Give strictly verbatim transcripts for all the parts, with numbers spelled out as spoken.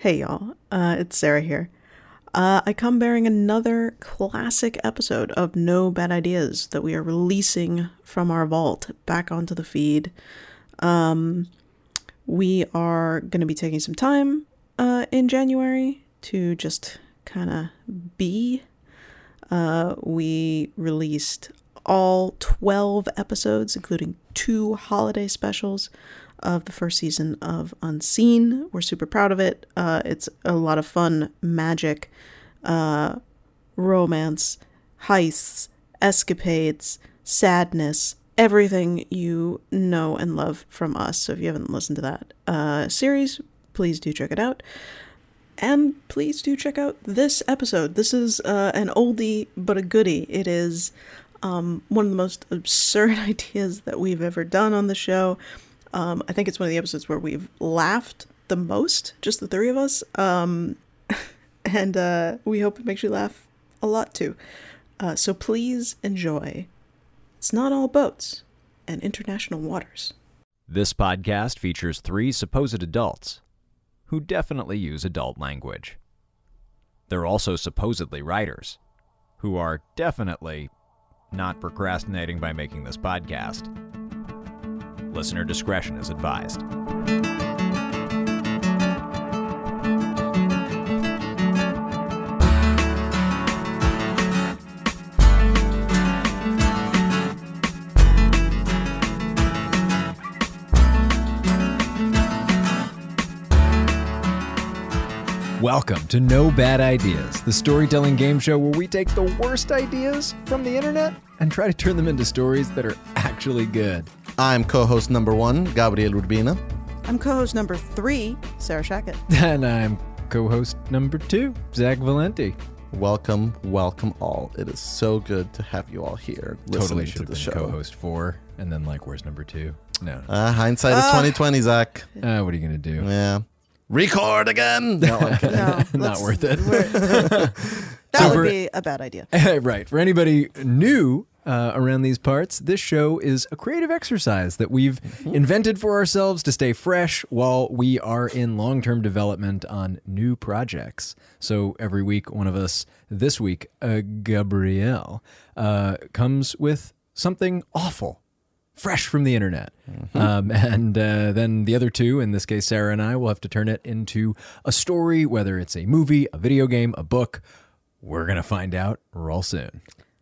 Hey y'all, uh, it's Sarah here. Uh, I come bearing another classic episode of No Bad Ideas that we are releasing from our vault back onto the feed. Um, we are going to be taking some time uh, in January to just kind of be. Uh, we released all twelve episodes, including two holiday specials of the first season of Unseen. We're super proud of it. Uh, it's a lot of fun, magic, uh, romance, heists, escapades, sadness, everything you know and love from us. So if you haven't listened to that uh, series, please do check it out. And please do check out this episode. This is uh, an oldie but a goodie. It is um, one of the most absurd ideas that we've ever done on the show. Um, I think it's one of the episodes where we've laughed the most, just the three of us. Um, and uh, we hope it makes you laugh a lot too. Uh, so please enjoy It's Not All Boats and International Waters. This podcast features three supposed adults who definitely use adult language. They're also supposedly writers who are definitely not procrastinating by making this podcast. Listener discretion is advised. Welcome to No Bad Ideas, the storytelling game show where we take the worst ideas from the internet and try to turn them into stories that are actually good. I'm co-host number one, Gabriel Urbina. I'm co-host number three, Sarah Shackett. And I'm co-host number two, Zach Valenti. Welcome, welcome all. It is so good to have you all here Totally listening should to have the been show. co-host four, and then like, where's number two? No. no. Uh, hindsight is Uh, twenty twenty, Zach. Uh, what are you gonna do? Yeah. Record again. No, I'm kidding. No, Not let's- worth it. That So would for- be a bad idea. Right. For anybody new uh, around these parts, this show is a creative exercise that we've invented for ourselves to stay fresh while we are in long-term development on new projects. So every week, one of us, this week, uh, Gabrielle, uh, comes with something awful, fresh from the internet. Mm-hmm. Um, and uh, then the other two, in this case, Sarah and I, will have to turn it into a story, whether it's a movie, a video game, a book. We're going to find out real soon.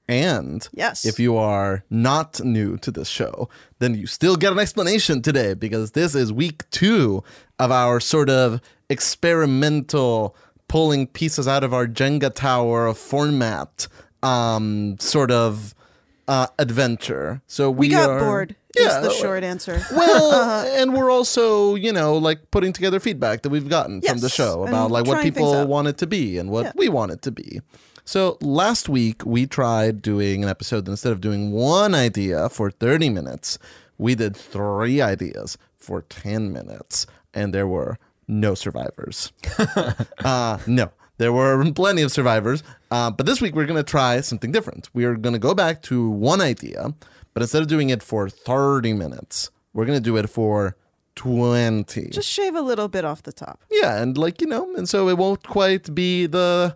And Yes. if you are not new to this show, then you still get an explanation today, because this is week two of our sort of experimental pulling pieces out of our Jenga tower of format um, sort of uh, adventure. So we, We got are, bored, Yeah, is the short answer. Well, and we're also, you know, like putting together feedback that we've gotten from the Yes, show and about like what trying things people out. want it to be and what Yeah. we want it to be. So last week we tried doing an episode that instead of doing one idea for thirty minutes, we did three ideas for ten minutes, and there were no survivors. uh, no. There were plenty of survivors, uh, but this week we're going to try something different. We are going to go back to one idea, but instead of doing it for thirty minutes, we're going to do it for twenty. Just shave a little bit off the top. Yeah, and like, you know, and so it won't quite be the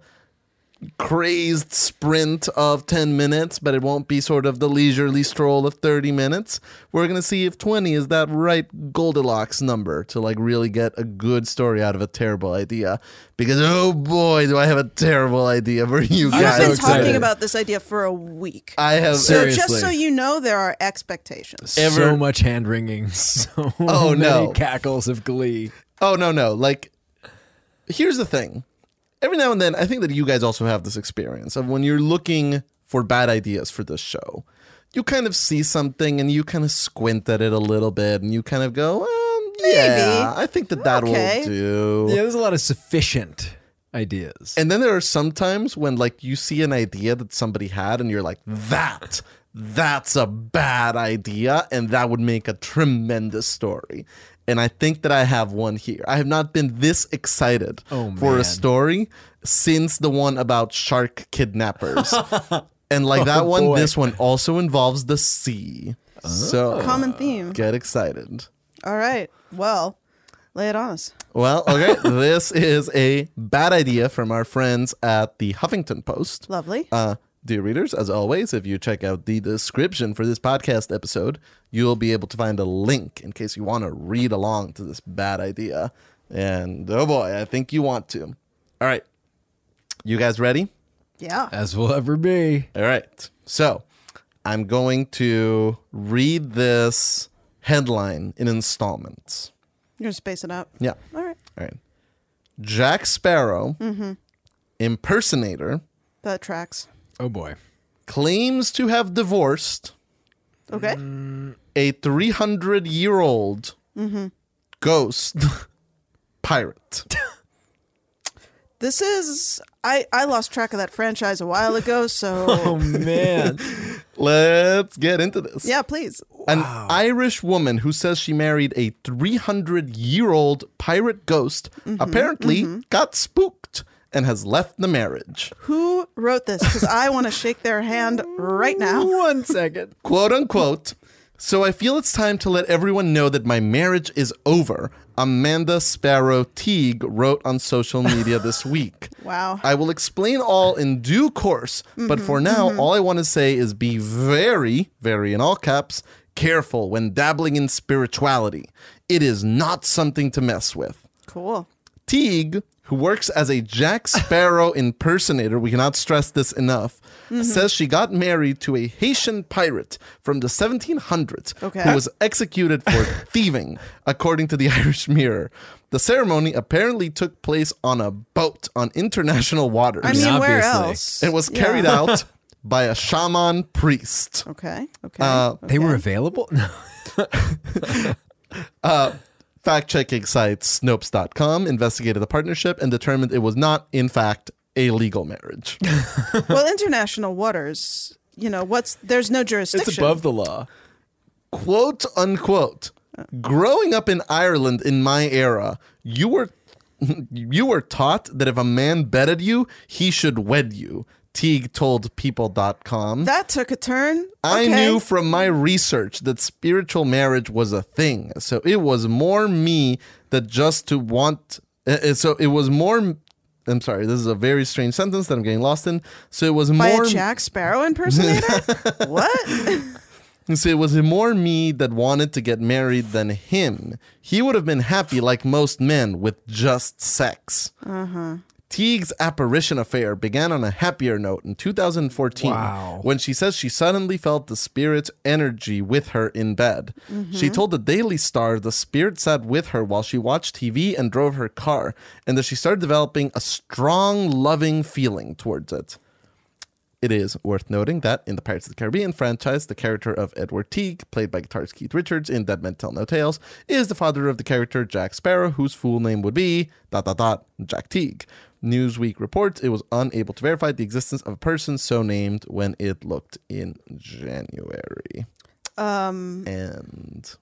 crazed sprint of ten minutes, but it won't be sort of the leisurely stroll of thirty minutes. We're going to see if twenty is that right Goldilocks number to like really get a good story out of a terrible idea. Because, oh boy, do I have a terrible idea for you I'm guys. I've been so talking excited. about this idea for a week. I have So Seriously. just so you know, there are expectations. Ever- So much hand wringing, so Oh, many no. cackles of glee. Oh, no, no. Like, here's the thing. Every now and then, I think that you guys also have this experience of when you're looking for bad ideas for this show, you kind of see something and you kind of squint at it a little bit and you kind of go, well, yeah, I think that that Okay. will do. Yeah, there's a lot of sufficient ideas. And then there are some times when like you see an idea that somebody had and you're like, that, that's a bad idea and that would make a tremendous story. And I think that I have one here. I have not been this excited Oh, for man. a story since the one about shark kidnappers. And like that Oh, one, boy. this one also involves the sea. So Common theme. get excited. All right. Well, lay it on us. Well, okay. This is a bad idea from our friends at the Huffington Post. Lovely. Uh, dear readers, as always, if you check out the description for this podcast episode, you'll be able to find a link in case you want to read along to this bad idea. And oh boy, I think you want to. All right. You guys ready? Yeah. As will ever be. All right. So I'm going to read this headline in installments. You're going to space it out? Yeah. All right. All right. Jack Sparrow, impersonator, That tracks. Oh boy. claims to have divorced Okay. a three hundred year old ghost pirate. This is... I, I lost track of that franchise a while ago, so... Oh man. Let's get into this. Yeah, please. An Irish woman who says she married a three hundred year old pirate ghost apparently got spooked and has left the marriage. Who wrote this? Because I want to shake their hand right now. One second. Quote unquote. So I feel it's time to let everyone know that my marriage is over. Amanda Sparrow Teague wrote on social media this week. Wow. I will explain all in due course, but for now, all I want to say is be very, very in all caps, careful when dabbling in spirituality. It is not something to mess with. Cool. Teague, who works as a Jack Sparrow impersonator, we cannot stress this enough, says she got married to a Haitian pirate from the seventeen hundreds Okay. who was executed for thieving, according to the Irish Mirror. The ceremony apparently took place on a boat on international waters I mean, where obviously. else? and was carried Yeah. out by a shaman priest. Okay. Okay. Uh, They were okay. available? No. Fact-checking site Snopes dot com investigated the partnership and determined it was not, in fact, a legal marriage. Well, international waters, you know, what's... There's no jurisdiction. It's above the law. Quote unquote. Growing up in Ireland in my era, you were you were taught that if a man betted you, he should wed you. Teague told people dot com. That took a turn. I Okay. knew from my research that spiritual marriage was a thing. So it was more me that just to want. Uh, so it was more. I'm sorry, this is a very strange sentence that I'm getting lost in. So it was By more. a Jack Sparrow impersonator? What? So it was more me that wanted to get married than him. He would have been happy like most men with just sex. Uh-huh. Teague's apparition affair began on a happier note in two thousand fourteen Wow. when she says she suddenly felt the spirit's energy with her in bed. She told the Daily Star the spirit sat with her while she watched T V and drove her car, and that she started developing a strong, loving feeling towards it. It is worth noting that in the Pirates of the Caribbean franchise, the character of Edward Teague, played by guitarist Keith Richards in Dead Men Tell No Tales, is the father of the character Jack Sparrow, whose full name would be dot dot dot Jack Teague. Newsweek reports it was unable to verify the existence of a person so named when it looked in January. Um, And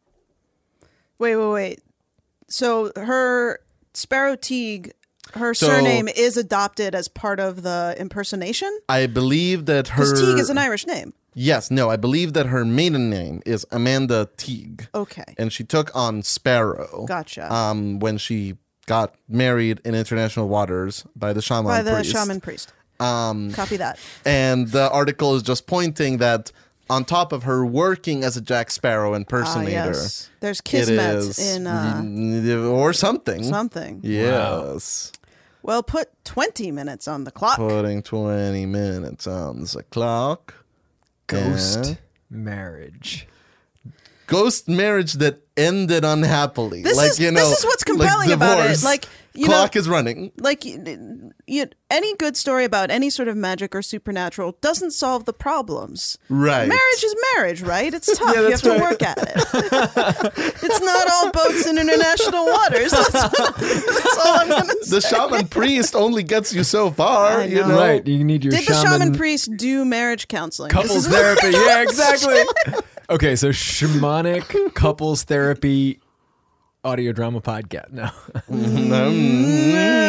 wait, wait, wait. So her Sparrow Teague, her So- surname is adopted as part of the impersonation? I believe that her Because Teague is an Irish name. yes, no, I believe that her maiden name is Amanda Teague. Okay. And she took on Sparrow. Gotcha. Um, when she got married in international waters by the shaman By the priest. shaman priest. Um, Copy that. and the article is just pointing that on top of her working as a Jack Sparrow Ah, impersonator, yes. There's it Kismet is in uh, or something. something. Yes. Well, put twenty minutes on the clock. Putting twenty minutes on the clock. Ghost Yeah. marriage. Ghost marriage that ended unhappily. This like, is- you know, this is what's like compelling about it. divorce. Like, you clock know- is running. Like, you, you, any good story about any sort of magic or supernatural doesn't solve the problems. Right. Marriage is marriage, right? It's tough. Yeah, you have that's to right. work at it. It's not all boats in international waters. That's, that's all I'm going to say. The shaman priest only gets you so far, I you know. know. Right. You need your Did shaman, the shaman priest do marriage counseling? This couples is- therapy. Yeah, exactly. Okay, so shamanic couples therapy audio drama podcast. No. Mm,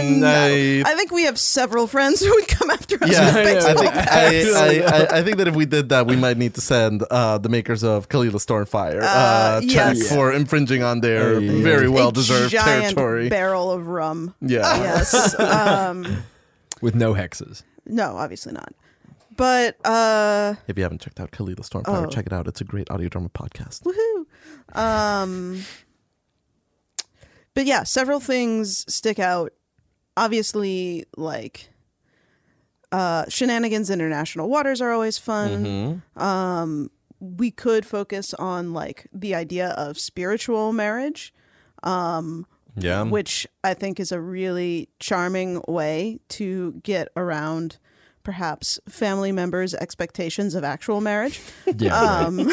Mm, I, I think we have several friends who would come after us. yeah, with I, baseball think, bats. I, I, I, I think that if we did that, we might need to send uh, the makers of Kalila Stormfire uh, Uh, check yes. for infringing on their Oh, yeah. very A well-deserved giant territory. barrel of rum. Yeah. Yes. Um, With no hexes. no, obviously not. But uh, If you haven't checked out Kalila Stormfire, Oh. check it out. It's a great audio drama podcast. woohoo. Um, but yeah, several things stick out. Obviously, like uh, Shenanigans International Waters are always fun. Mhm. Um, we could focus on like the idea of spiritual marriage, Yeah. which I think is a really charming way to get around perhaps family members' expectations of actual marriage. Yeah. right. Um,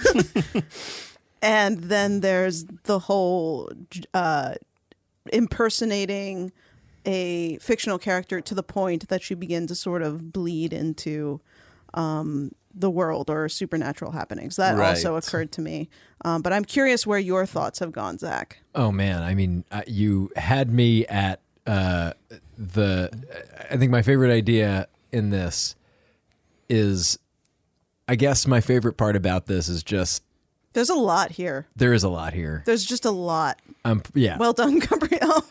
and then there's the whole uh, impersonating a fictional character to the point that you begin to sort of bleed into um, the world or supernatural happenings. That also Right. occurred to me. Um, but I'm curious where your thoughts have gone, Zach. Oh man, I mean, uh, you had me at uh, the. I think my favorite idea in this is, I guess my favorite part about this is just There's a lot here. there is a lot here. There's just a lot. Um, yeah. Well done, Gabrielle.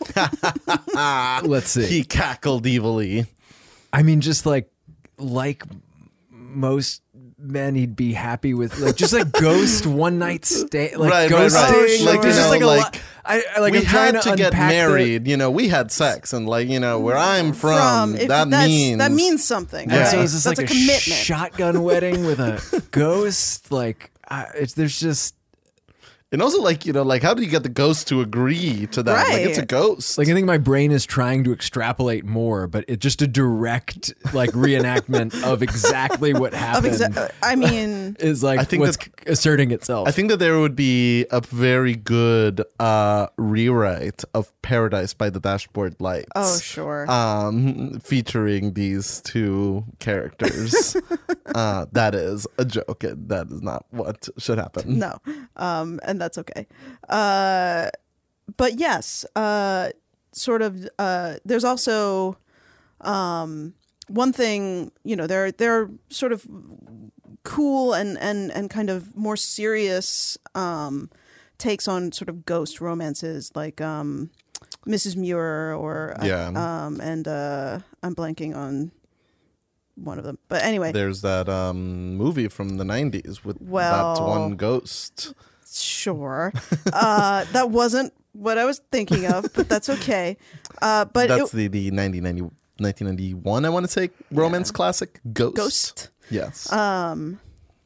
Let's see. He cackled evilly. I mean, just like like most men, he'd be happy with like just like ghost one night stay, like Right, right, ghosting. right. Like Oh, there's sure. just like You a know, lot. I, I like we I'm trying had to, to get unpack the- married. You know, we had sex, and like you know, where I'm from, if that that's, means that means something. And Yeah. right? so it's just That's like a commitment. shotgun wedding with a ghost. Like I, it's there's just And also, like, you know, like, how do you get the ghost to agree to that? Like, it's a Right. ghost. like I think my brain is trying to extrapolate more, but it's just a direct like reenactment of exactly what Of happened. exa- I mean, is like I think what's that- asserting itself. I think that there would be a very good uh, rewrite of Paradise by the Dashboard Lights. oh, sure. Um, featuring these two characters. uh, that is a joke. and That is not what should happen. No, um, and that's okay. Uh, but yes, uh, sort of. Uh, there's also um, one thing. You know, there there are sort of cool and and and kind of more serious um, takes on sort of ghost romances, like um, Missus Muir or Yeah. um, and uh, I'm blanking on one of them. But anyway, There's that um, movie from the nineties with that Well- one ghost. sure. Uh, that wasn't what I was thinking of, but that's okay. Uh, but That's it, the, the nineteen ninety, nineteen ninety-one, I want to say, romance classic, Ghost. Ghost. Yes. Um,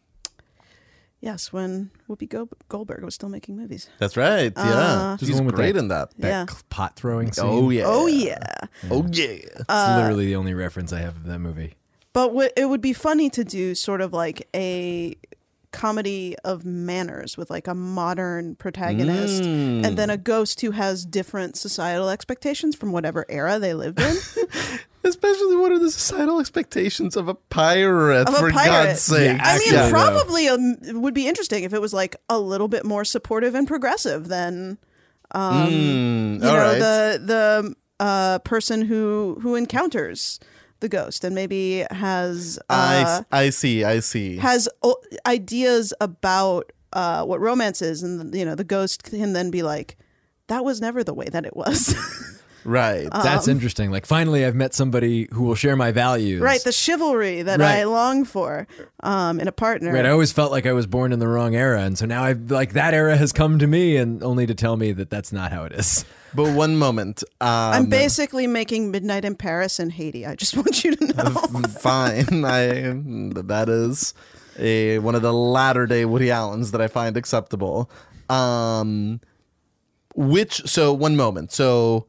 yes, when Whoopi Go- Goldberg was still making movies. That's right. Yeah. Uh, She's one with great that- in that. that Yeah. pot throwing scene. Oh, yeah. Oh yeah. Oh, yeah. It's literally the only reference I have of that movie. But w- it would be funny to do sort of like a comedy of manners with like a modern protagonist Mm. and then a ghost who has different societal expectations from whatever era they lived in. Especially, what are the societal expectations of a pirate, Of a for pirate. God's sake? Yeah, I mean, Yeah, I know. probably um, it would be interesting if it was like a little bit more supportive and progressive than Mm, you all know right. the the uh, person who who encounters the ghost and maybe has I, uh, s- I see, I see. has o- ideas about uh, what romance is, and you know the ghost can then be like, that was never the way that it was. right. That's interesting. Like finally, I've met somebody who will share my values. Right, the chivalry that Right. I long for um, in a partner. Right, I always felt like I was born in the wrong era, and so now I've like that era has come to me, and only to tell me that that's not how it is. But one moment. Um, I'm basically making Midnight in Paris and Haiti. I just want you to know. fine. I that is a one of the latter day Woody Allens that I find acceptable. Um, which so one moment. So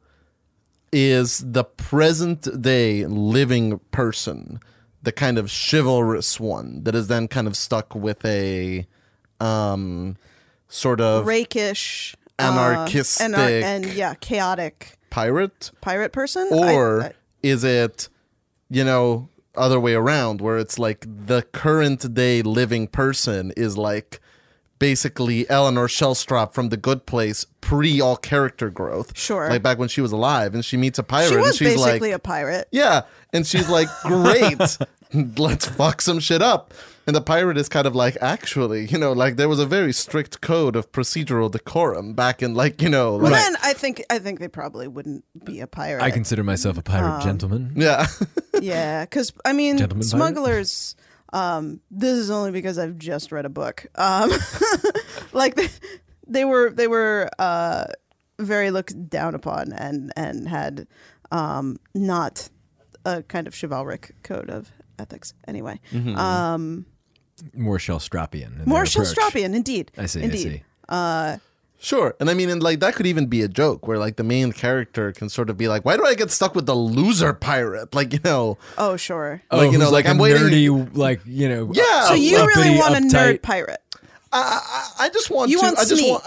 is the present day living person the kind of chivalrous one that is then kind of stuck with a um sort of Rakish, Anarchistic. uh, anar- and yeah, chaotic pirate? pirate person. Or I- I- is it, you know, other way around where it's like the current day living person is like basically Eleanor Shellstrop from The Good Place, pre all character growth. Sure. Like back when she was alive, and she meets a pirate. She was and she's basically like, a pirate. yeah, and she's like, great, let's fuck some shit up. And the pirate is kind of like, actually, you know, like there was a very strict code of procedural decorum back in, like, you know, like, Then I think I think they probably wouldn't be a pirate. I consider myself a pirate gentleman. yeah. Yeah, because I mean, Gentleman pirate? smugglers. Um, this is only because I've just read a book. Um, like they, they were they were uh, very looked down upon and and had um, not a kind of chivalric code of ethics. Anyway, Mm-hmm. um, More Shellstropian. in more their approach. Shellstropian, indeed. I see, I indeed. see. Uh, Sure. And I mean, and like that could even be a joke where like the main character can sort of be like, why do I get stuck with the loser pirate? Like, you know, oh, sure. Oh, Like, you know, who's like, like I'm a waiting- nerdy, like, you know. Yeah. So you really uppity, want a nerd uptight- pirate? I, I, I just want You to. want I just Smee. want. I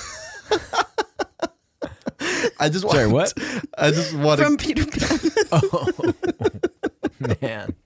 just. I just want. Sorry, what? I just want From to. Peter Pan. Man.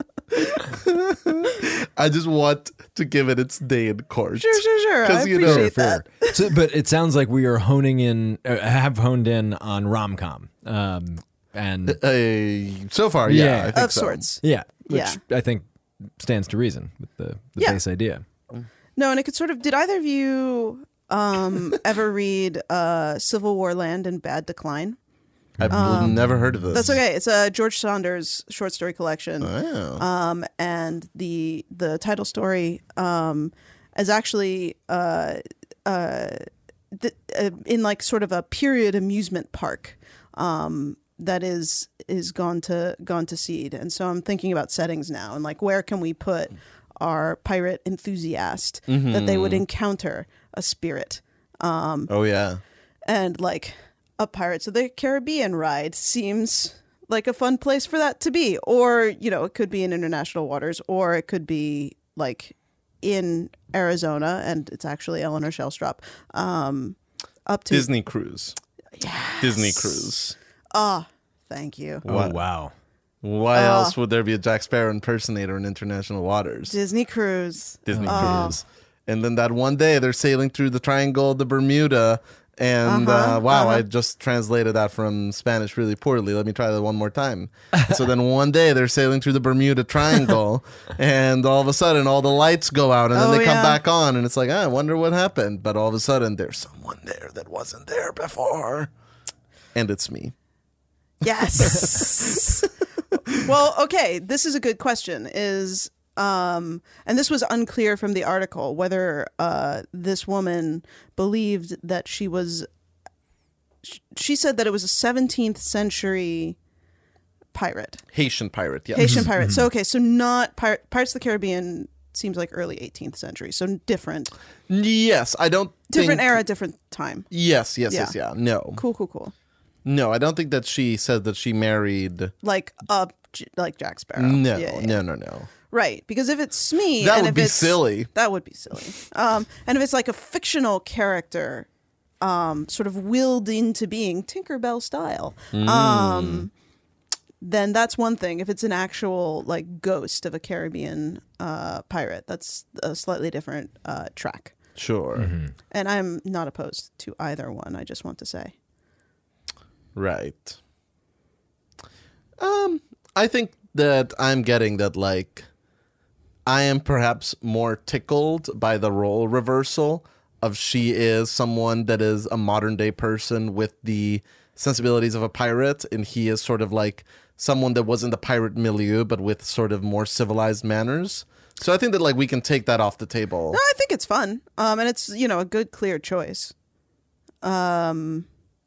I just want to give it its day in court. Sure, sure, sure. I 'Cause, you know, appreciate Fair. that. So, but it sounds like we are honing in, uh, have honed in on rom-com. Um, and Uh, so far, yeah, Yeah. I think Of so. sorts. yeah, which Yeah. I think stands to reason with the, the Yeah. base idea. No, and it could sort of. Did either of you um, ever read uh, Civil War Land and Bad Decline? I've never heard of this. That's okay. It's a George Saunders short story collection, Oh. um, and the the title story um, is actually uh, uh, th- uh, in like sort of a period amusement park um, that is is gone to gone to seed. And so I'm thinking about settings now and like where can we put our pirate enthusiast that they would encounter a spirit. Oh yeah. And like a Pirates of the Caribbean ride seems like a fun place for that to be. Or, you know, it could be in international waters, or it could be like in Arizona and it's actually Eleanor Shellstrop. Um, up to Disney Cruise. Disney Cruise. Ah, thank you. Oh, What? wow. Why Uh, else would there be a Jack Sparrow impersonator in international waters? Disney Cruise. Disney Oh. Cruise. And then that one day they're sailing through the Triangle of the Bermuda. And Uh-huh, uh, wow, uh-huh. I just translated that from Spanish really poorly. Let me try that one more time. So then one day they're sailing through the Bermuda Triangle, and all of a sudden all the lights go out, and then Oh, they come yeah. back on, and it's like, ah, I wonder what happened. But all of a sudden there's someone there that wasn't there before, and it's me. Yes. Well, okay. This is a good question. Is um, and this was unclear from the article whether uh, this woman believed that she was. sh- She said that it was a seventeenth century pirate, Haitian pirate, yeah. Haitian pirate. So okay, so not Pir- Pirates of the Caribbean. Seems like early eighteenth century. So different, Yes, I don't different think, era, different time. Yes, yes, Yeah. yes, yeah. No, Cool, cool, cool. no, I don't think that she said that she married. Like uh, J- like Jack Sparrow. No, Yeah, yeah. no, no, no. Right, because if it's Smee, That and would if be it's, silly. That would be silly. Um, and if it's like a fictional character, um, sort of willed into being Tinkerbell style, Mm. um, then that's one thing. If it's an actual like ghost of a Caribbean uh, pirate, that's a slightly different uh, track. Sure. And I'm not opposed to either one. I just want to say. Right. Um, I think that I'm getting that, like, I am perhaps more tickled by the role reversal of she is someone that is a modern day person with the sensibilities of a pirate, and he is sort of like someone that was in the pirate milieu, but with sort of more civilized manners. So I think that, like, we can take that off the table. No, I think it's fun. Um, and it's, you know, a good, clear choice. Um,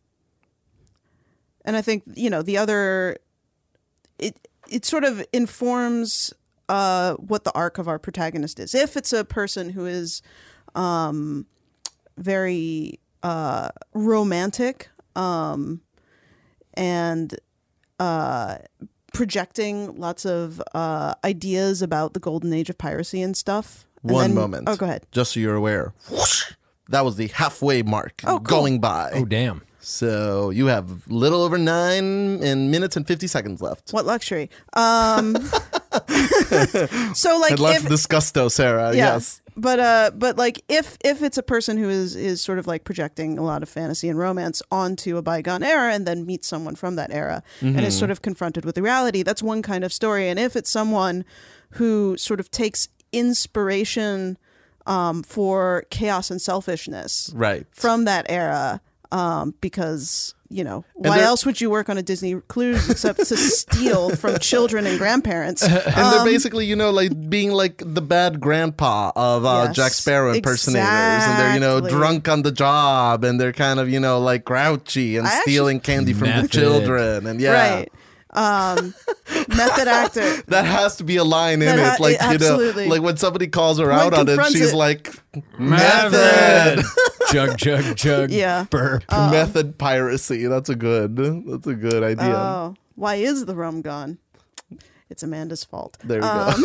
and I think, you know, the other, it, it sort of informs uh, what the arc of our protagonist is. If it's a person who is um, very uh, romantic um, and uh, projecting lots of uh, ideas about the golden age of piracy and stuff. And One then- moment. Oh, go ahead. Just so you're aware. Whoosh! That was the halfway mark Oh, cool. going by. Oh, damn. So you have little over nine in minutes and fifty seconds left. What luxury. Um, So like I'd love if this gusto, Sarah. yeah, Yes. but uh, but like if if it's a person who is is sort of like projecting a lot of fantasy and romance onto a bygone era, and then meets someone from that era and is sort of confronted with the reality, that's one kind of story. And if it's someone who sort of takes inspiration um, for chaos and selfishness Right. from that era, um, because you know why they're- else would you work on a Disney cruise except to steal from children and grandparents? And they're Um, basically, you know, like being like the bad grandpa of uh, Yes, Jack Sparrow impersonators. And they're, you know, exactly. drunk on the job and they're kind of, you know, like grouchy and I actually- stealing candy from the Method. children. And yeah. Right. Um, method actor. That has to be a line in That it. ha- Like, you know, absolutely. like when somebody calls her When out on it, confronts she's it. like, Method. method. Jug, jug, jug. Yeah. Burp. Method piracy. That's a good, that's a good idea. Oh, why is the rum gone? It's Amanda's fault. There we Um,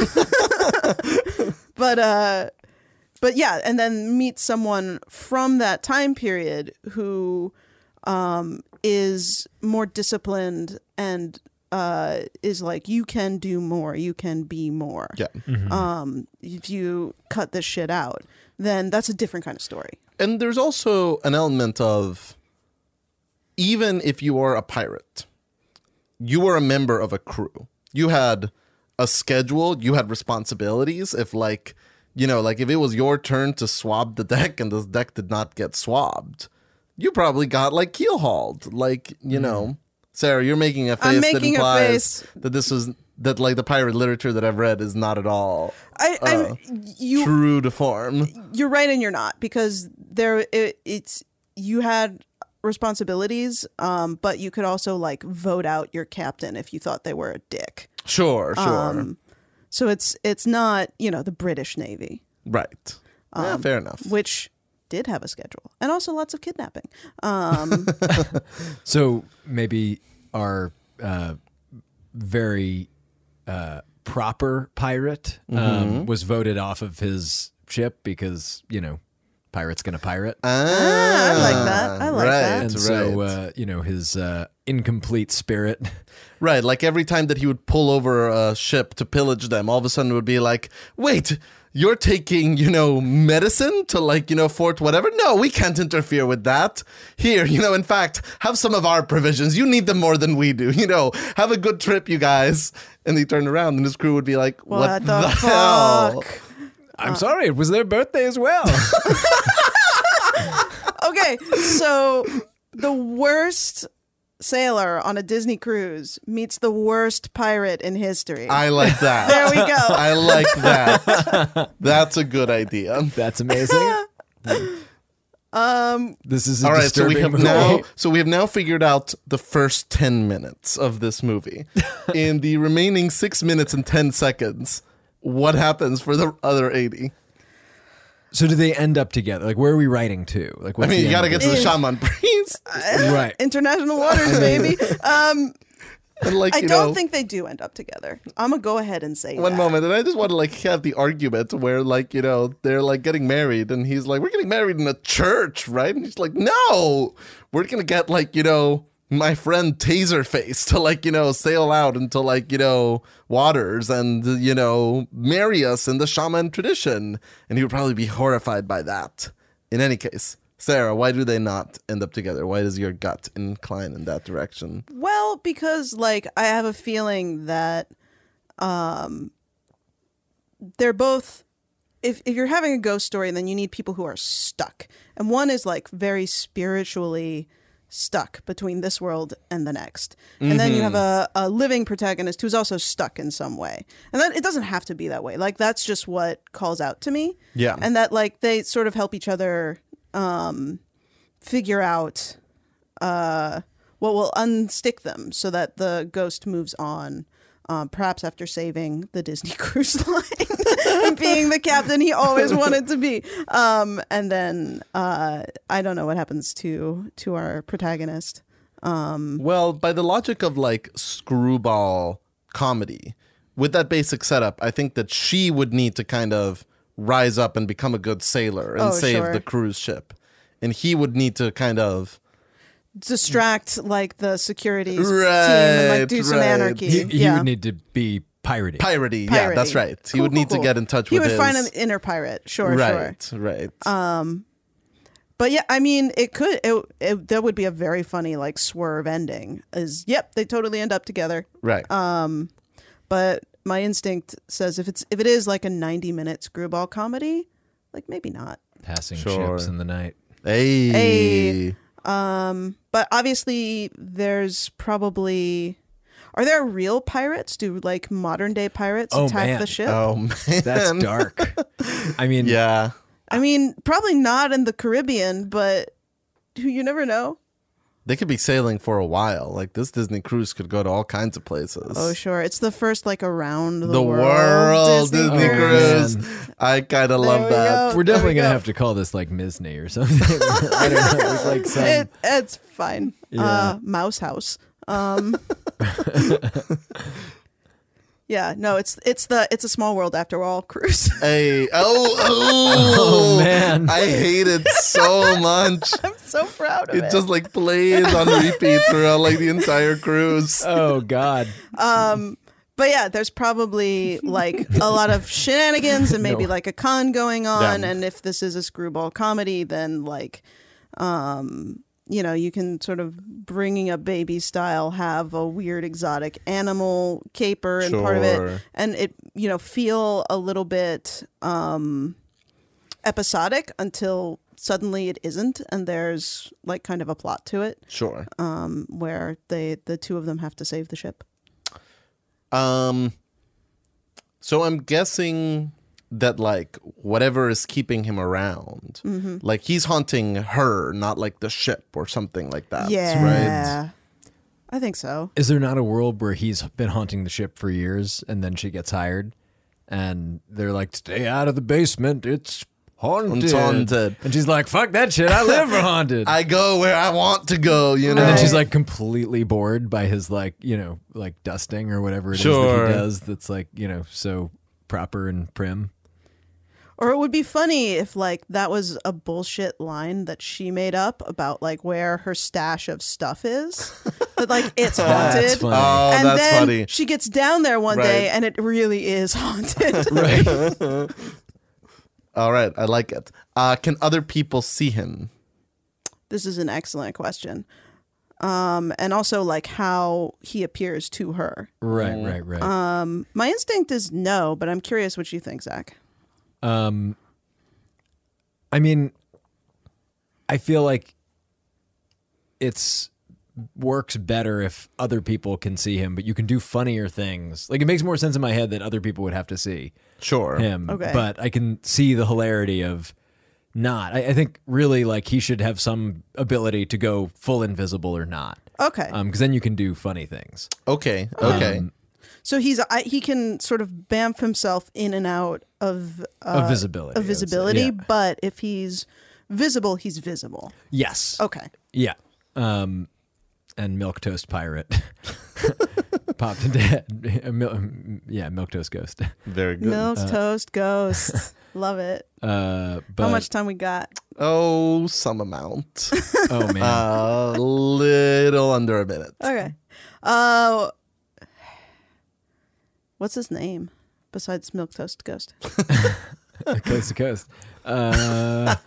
go. But uh, but yeah, and then meet someone from that time period who um is more disciplined and uh is like, you can do more, you can be more. Yeah. Um, if you cut this shit out, then that's a different kind of story. And there's also an element of, even if you are a pirate, you were a member of a crew. You had a schedule, you had responsibilities. If like, you know, like if it was your turn to swab the deck and this deck did not get swabbed, you probably got like keel hauled. Like, you know, Sarah, you're making a face I'm that making a implies face. that this is, that like the pirate literature that I've read is not at all I, Uh, I'm you. true to form. You're right and you're not, because there it, it's you had responsibilities, um, but you could also like vote out your captain if you thought they were a dick. Sure, sure. Um, so it's it's not, you know, the British Navy, Right. yeah, fair enough. which did have a schedule and also lots of kidnapping. Um, So maybe our uh, very uh, proper pirate um, was voted off of his ship because, you know, pirate's gonna pirate. Ah, I like that. I like right, that. and right. so, uh, you know, his uh, incomplete spirit. Right, like every time that he would pull over a ship to pillage them, all of a sudden it would be like, wait, you're taking, you know, medicine to like, you know, Fort whatever? No, we can't interfere with that. Here, you know, in fact, have some of our provisions. You need them more than we do. You know, have a good trip, you guys. And he turned around and his crew would be like, what, what the, hell? fuck? I'm sorry, it was their birthday as well. Okay, so the worst sailor on a Disney cruise meets the worst pirate in history. I like that. There we go. I like that. That's a good idea. That's amazing. um, This is a All right, so we disturbing have movie. now so we have now figured out the first ten minutes of this movie. In the remaining six minutes and ten seconds, what happens for the other eighty? So do they end up together? Like, where are we writing to? Like, I what's mean, the you got to end get of to the Eh. shaman priest, it? right. international waters, baby. Um, and like I you don't know, think they do end up together. I'm gonna go ahead and say one that. moment, and I just want to like have the argument where like you know they're like getting married, and he's like, "We're getting married in a church, right?" And he's like, "No, we're gonna get like you know." My friend Taserface to like, you know, sail out into like, you know, waters and, you know, marry us in the shaman tradition. And he would probably be horrified by that. In any case, Sarah, why do they not end up together? Why does your gut incline in that direction? Well, because like I have a feeling that um they're both if if you're having a ghost story, then you need people who are stuck. And one is like very spiritually stuck between this world and the next. And then you have a, a living protagonist who's also stuck in some way. And that it doesn't have to be that way. Like that's just what calls out to me. Yeah. And that like they sort of help each other um figure out uh what will unstick them so that the ghost moves on. Um, perhaps after saving the Disney Cruise Line and being the captain he always wanted to be. Um, and then uh, I don't know what happens to to our protagonist. Um, Well, by the logic of like screwball comedy, with that basic setup, I think that she would need to kind of rise up and become a good sailor and Oh, save sure. the cruise ship. And he would need to kind of distract like the security team and Right, like do some right. anarchy. He, he yeah. would need to be Piratey. Piratey. Yeah, that's Piratey. right. He Cool, would cool, need cool. to get in touch He with would his... find an inner pirate. Sure, right, sure. right. But yeah, I mean, it could. It, it that would be a very funny like swerve ending. Is yep, they totally end up together. right. But my instinct says if it's if it is like a ninety minute screwball comedy, like maybe not. Passing Sure. ships in the night. hey. Hey. But obviously, there's probably. Are there real pirates? Do like modern day pirates Oh, attack man. the ship? Oh, man. That's dark. I mean, Yeah. I mean, probably not in the Caribbean, but you never know. They could be sailing for a while. Like this Disney cruise could go to all kinds of places. Oh, sure. It's the first like around the, The world, world Disney, Oh, cruise. man. I kind of There love we that. go. we're There definitely we gonna go. have to call this like Misney or something. I don't know. It's like some. It, it's fine. Yeah. Uh, Mouse House. Um, yeah, no, it's it's the it's a small world after all cruise. Hey, oh, oh, Oh, man. I hate it so much. I'm so proud of it. It just like plays on repeat throughout like the entire cruise. Oh God. But yeah, there's probably like a lot of shenanigans and maybe No. like a con going on. Yeah. And if this is a screwball comedy, then like, um, you know, you can sort of bringing up baby style have a weird exotic animal caper and part of Sure. it, and it you know feel a little bit um, episodic until suddenly it isn't, and there's like kind of a plot to it Sure. um, where they the two of them have to save the ship. Um. So I'm guessing that like whatever is keeping him around, Mm-hmm. like he's haunting her, not like the ship or something like that. Yeah, I think so. Is there not a world where he's been haunting the ship for years and then she gets hired and they're like, stay out of the basement, it's haunted. It's haunted. And she's like, fuck that shit, I live for haunted. I go where I want to go. You know. and then Right. she's like completely bored by his like, you know, like dusting or whatever it is Sure. that he does that's like, you know, so proper and prim. Or it would be funny if like that was a bullshit line that she made up about like where her stash of stuff is. But like it's haunted. That's funny. Oh, and that's then funny. she gets down there one day Right. and it really is haunted. Right. All right, I like it. Uh, can other people see him? This is an excellent question. Um, and also like how he appears to her. right, right, right. Um, my instinct is no, but I'm curious what you think, Zach. Um, I mean, I feel like it's works better if other people can see him, but you can do funnier things. Like it makes more sense in my head that other people would have to see Sure. him. Okay. But I can see the hilarity of not. I, I think really like he should have some ability to go full invisible or not. Okay. Um, because then you can do funny things. Okay. Okay. Um, So he's I, he can sort of bamf himself in and out of uh, Of visibility, I Of would say, visibility, yeah. but if he's visible, he's visible. Yes. Okay. Yeah. Um, and Milk Toast Pirate popped into head. Uh, mil- yeah, Milk Toast Ghost. Very good. Milk toast ghost. Love it. Uh, but How much time we got? Oh, some amount. oh man, A little under a minute. Okay. Uh, what's his name besides Milk Toast Ghost? coast to coast. Uh,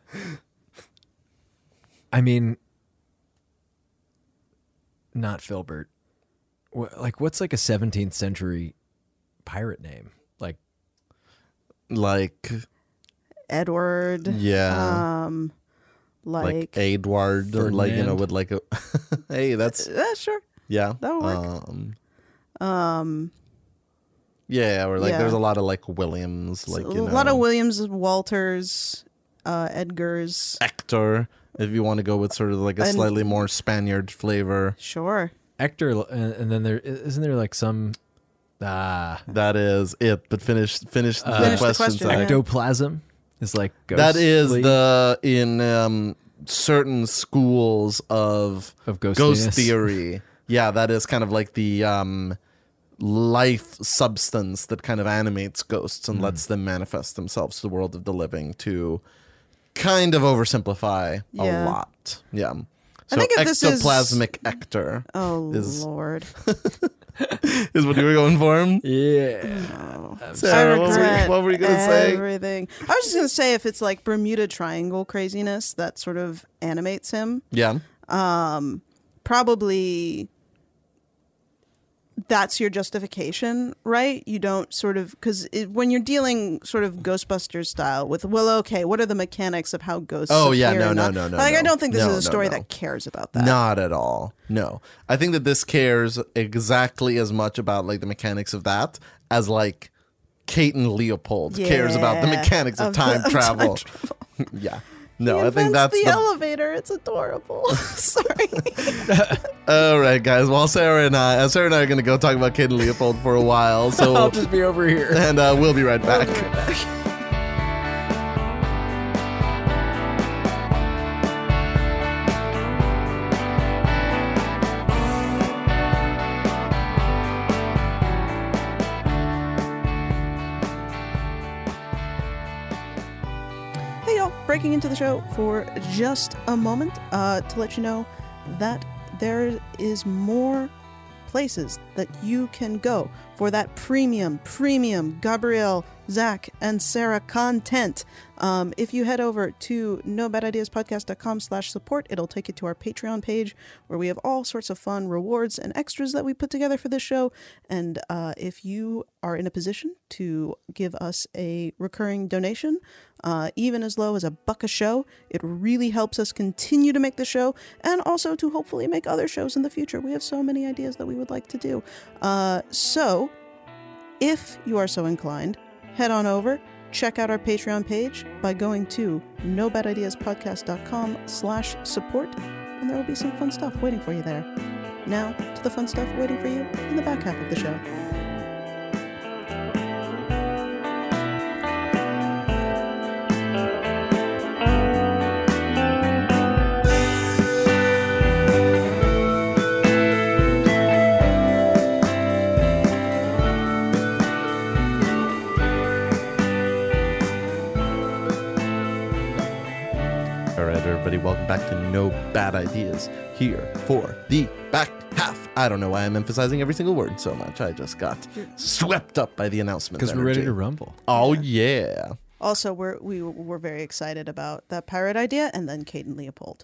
I mean, not Filbert. What, like, what's like a seventeenth century pirate name? Like, Like, Edward. yeah. Um, like like, Edward, or like, you know, Ferdinand. with like a. Hey, that's. uh, sure. Yeah. That would work. Um, Um, yeah, or like Yeah. there's a lot of like Williams, like, a you know. lot of Williams, Walters, uh, Edgars. Hector, if you want to go with sort of like a And- slightly more Spaniard flavor. Sure. Hector, uh, and then there isn't there like some ah That is it. But finish finish the Finish the question, question, Zach. yeah. ectoplasm is like That is ghostly the in um, certain schools of of ghost ghostiness. theory. Yeah, that is kind of like the um, life substance that kind of animates ghosts and lets them manifest themselves to the world of the living to kind of oversimplify Yeah. a lot. Yeah. So I think if this is- ectoplasmic Ector. Oh Is- Lord. is what you were going for. Yeah. Sarah, I what were, regret you, what were you going to say? everything. I was just going to say if it's like Bermuda Triangle craziness that sort of animates him, Yeah. probably that's your justification, right? You don't sort of, because when you're dealing sort of Ghostbusters style with, well, okay, what are the mechanics of how ghosts Oh, yeah, appear no, and no, not- no, no, Like, no. I don't think this No, is a no, story no. that cares about that. Not at all. No. I think that this cares exactly as much about like the mechanics of that as like Kate and Leopold cares about the Yeah, mechanics of, of time, the- of travel. time travel. Yeah. No, He I think invents that's the, the elevator. It's adorable. Sorry. All right, guys. Well, Sarah and I, uh, Sarah and I are going to go talk about Kate and Leopold for a while. So, I'll just be over here. and uh, we'll be right back. Hey y'all, breaking into the show for just a moment uh, to let you know that there is more places that you can go for that premium, premium Gabrielle, Zach, and Sarah content. Um, if you head over to no bad ideas podcast dot com slash support, it'll take you to our Patreon page where we have all sorts of fun rewards and extras that we put together for this show. And uh, if you are in a position to give us a recurring donation, uh, even as low as a buck a show, it really helps us continue to make the show and also to hopefully make other shows in the future. We have so many ideas that we would like to do. Uh, so if you are so inclined, head on over, check out our Patreon page by going to no bad ideas podcast dot com slash support, and there will be some fun stuff waiting for you there. Now, to the fun stuff waiting for you in the back half of the show. All right, everybody, welcome back to No Bad Ideas, here for the back half. I don't know why I'm emphasizing every single word so much. I just got swept up by the announcement. Because we're ready energy. to rumble. Oh, yeah. Also, we're, we were very excited about that pirate idea, and then Kate and Leopold.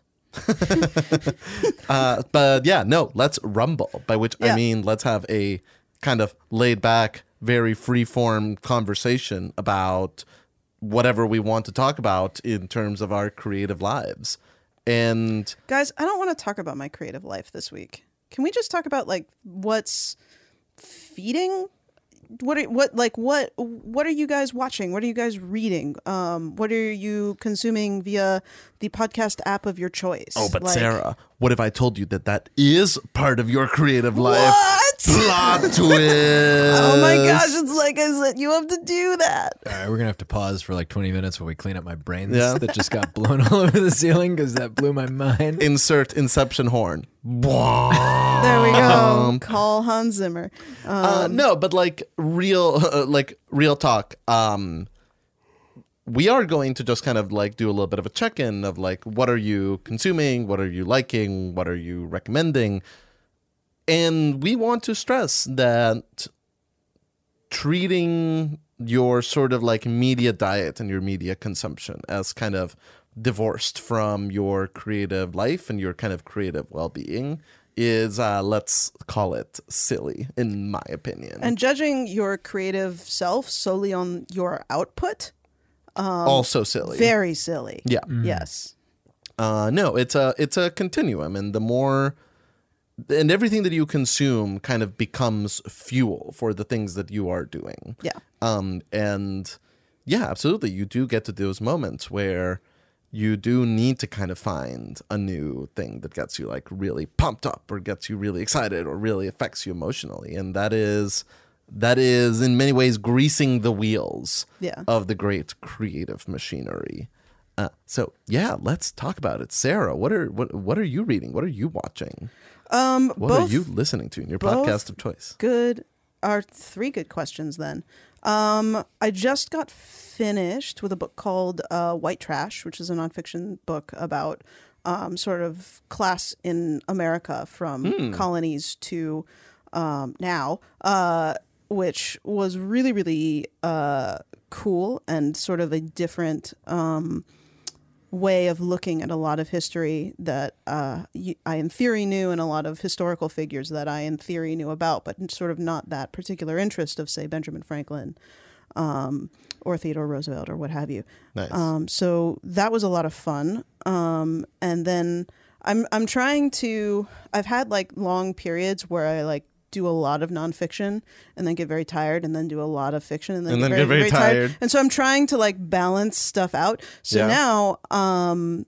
Uh, but yeah, no, let's rumble, by which I Yeah. mean let's have a kind of laid back, very free-form conversation about whatever we want to talk about in terms of our creative lives. And Guys, I don't want to talk about my creative life this week. Can we just talk about like what's feeding? What are what like what what are you guys watching? What are you guys reading? Um, what are you consuming via the podcast app of your choice? oh, but Like- Sarah, what if I told you that that is part of your creative life? What? Plot twist. Oh my gosh, it's like I said, you have to do that. All right, we're going to have to pause for like twenty minutes while we clean up my brains Yeah. that just got blown all over the ceiling because that blew my mind. Insert Inception horn. There we go. Call Hans Zimmer. Um, Uh, no, but like real, uh, like real talk. Um, we are going to just kind of like do a little bit of a check-in of like, what are you consuming? What are you liking? What are you recommending? And we want to stress that treating your sort of like media diet and your media consumption as kind of divorced from your creative life and your kind of creative well-being is, uh, let's call it silly, in my opinion. and judging your creative self solely on your output, also silly. very silly. yeah. Yes. Uh, no, it's a it's a continuum, and the more and everything that you consume kind of becomes fuel for the things that you are doing. Yeah. Um, and yeah, absolutely, you do get to those moments where you do need to kind of find a new thing that gets you like really pumped up or gets you really excited or really affects you emotionally, and that is that is in many ways greasing the wheels Yeah. of the great creative machinery. Uh, so yeah, let's talk about it. Sarah, what are what what are you reading? What are you watching? Um, What both are you listening to in your both podcast of choice? good are three good questions then. Um, I just got finished with a book called uh, White Trash, which is a nonfiction book about um, sort of class in America from Hmm. colonies to um, now, uh, which was really, really uh, cool and sort of a different um, way of looking at a lot of history that uh, I in theory knew, and a lot of historical figures that I in theory knew about, but sort of not that particular interest of, say, Benjamin Franklin um, or Theodore Roosevelt or what have you. Nice. Um, so that was a lot of fun. Um, and then I'm I'm trying to. I've had like long periods where I like do a lot of nonfiction and then get very tired and then do a lot of fiction and then, And get, then very, get very very tired. tired. And so I'm trying to like balance stuff out. So Yeah. now um,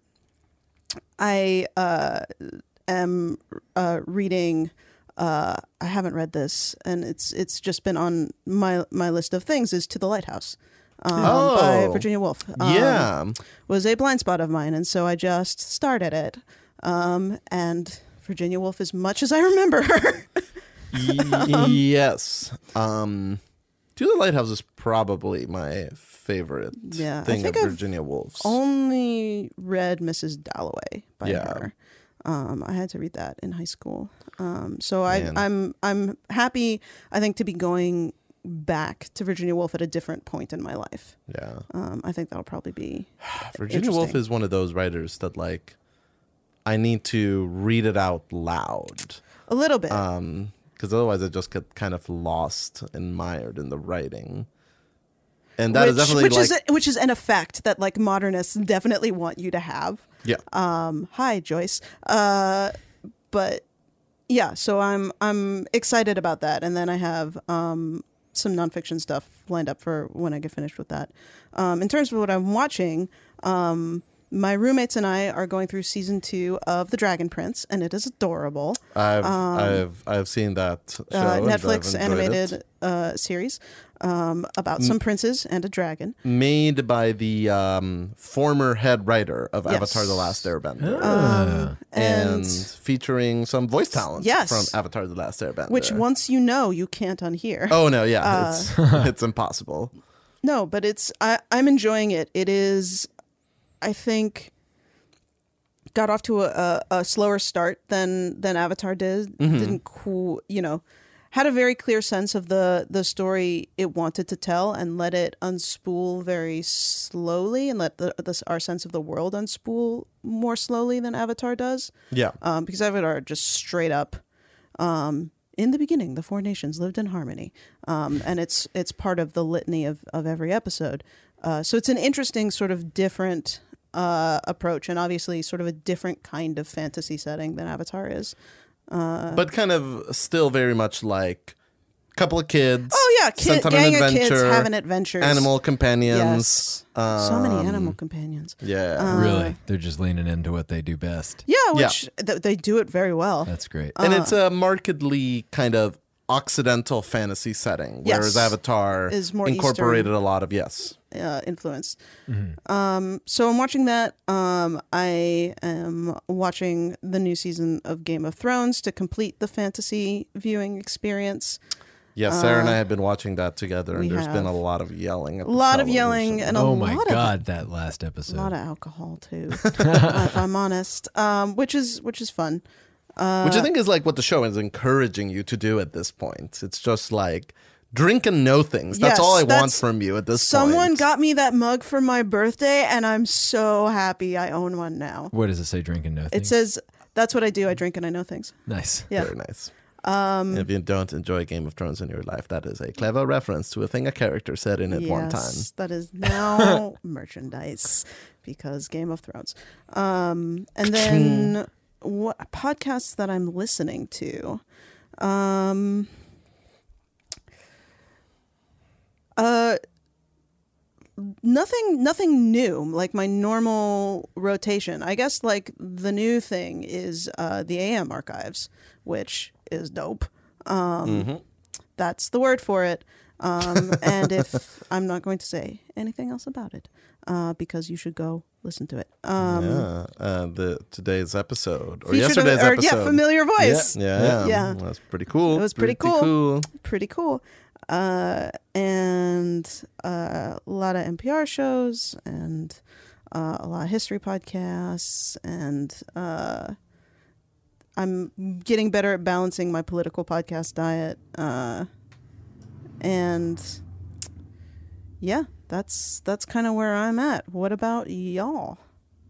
I uh, am uh, reading. Uh, I haven't read this, and it's it's just been on my my list of things. Is To the Lighthouse um, by Oh. Virginia Woolf. Um, Yeah. was a blind spot of mine, and so I just started it. Um, and Virginia Woolf, as much as I remember her. Y- yes. Um, To the Lighthouse is probably my favorite Yeah, I thing of think I've Virginia Woolf's. Only read Missus Dalloway by Yeah. her. Um, I had to read that in high school. Um, so I, Man. I'm I'm happy, I think, to be going back to Virginia Woolf at a different point in my life. Yeah. Um, I think that'll probably be Virginia Woolf interesting. is one of those writers that, like, I need to read it out loud. a little bit. Um, because otherwise I just get kind of lost and mired in the writing. And that which, is definitely which like, is a, which is an effect that like modernists definitely want you to have. yeah. Um, hi, Joyce. Uh, but yeah, so I'm I'm excited about that, and then I have um, some nonfiction stuff lined up for when I get finished with that. Um, in terms of what I'm watching, um, my roommates and I are going through season two of The Dragon Prince, and it is adorable. I've I've I've seen that show. Um, Uh, and I've Netflix enjoyed animated it. uh, series um, about some princes and a dragon. Made by the um, former head writer of Yes. Avatar: The Last Airbender, Um, and, and featuring some voice talent Yes. from Avatar: The Last Airbender. which once you know, you can't unhear. Oh no, yeah, Uh, it's it's impossible. No, but it's I, I'm enjoying it. It is, I think, got off to a, a, a slower start than than Avatar did. Mm-hmm. Didn't cool, you know, had a very clear sense of the the story it wanted to tell and let it unspool very slowly and let the, the our sense of the world unspool more slowly than Avatar does. Yeah, Um, because Avatar just straight up. Um, in the beginning, the four nations lived in harmony, um, and it's it's part of the litany of, of every episode. Uh, so it's an interesting sort of different uh, approach, and obviously sort of a different kind of fantasy setting than Avatar is. but kind of still very much like a couple of kids. Oh yeah, sent kid, on an gang of kids adventure, having adventures. animal companions. Yes. so many um, animal companions. Yeah, Really? They're just leaning into what they do best. Yeah, Yeah. which th- they do it very well. That's great. and it's a markedly kind of Occidental fantasy setting, Yes. whereas Avatar Is more incorporated Eastern. a lot of yes. uh, influence. Um, so I'm watching that. Um, I am watching the new season of Game of Thrones to complete the fantasy viewing experience. Yeah, Sarah and I have been watching that together, and Uh, we there's been a have. lot of yelling. At A the lot of television. yelling and a Oh lot my of god, that last episode. a lot of alcohol too, if I'm honest. Um, which is which is fun. Which I think is like what the show is encouraging you to do at this point. It's just like drink and know things. That's Yes, all I want that's- from you at this Someone point. got me that mug for my birthday, and I'm so happy I own one now. What does it say? Drink and no It things? says that's what I do. I drink and I know things. Nice. Yeah. Very nice. Um, if you don't enjoy Game of Thrones in your life, that is a clever reference to a thing a character said in it one time. Yes, that is now merchandise because Game of Thrones. Um, and then what podcasts that I'm listening to? Um, uh, nothing, nothing new. Like my normal rotation. I guess like the new thing is uh, the A M archives, which is dope. Um, That's the word for it. Um, and if I'm not going to say anything else about it, uh, because you should go listen to it. Um, yeah, uh, the today's episode or featured yesterday's a, or, episode. Yeah, familiar voice. Yeah, yeah, Yeah. That's pretty cool. It was pretty cool. cool. Pretty cool. Uh, and uh, a lot of N P R shows and uh, a lot of history podcasts and uh, I'm getting better at balancing my political podcast diet. Uh, and yeah, that's that's kind of where I'm at. What about y'all?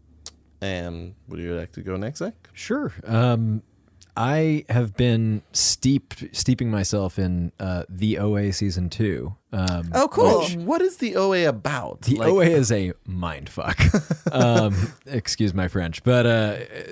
And would you like to go next, Zach? Sure. Um, I have been steeped, steeping myself in uh, the O A season two. Um, Oh, cool. Which- what is the O A about? The Like- O A is a mind fuck. um, excuse my French, but uh,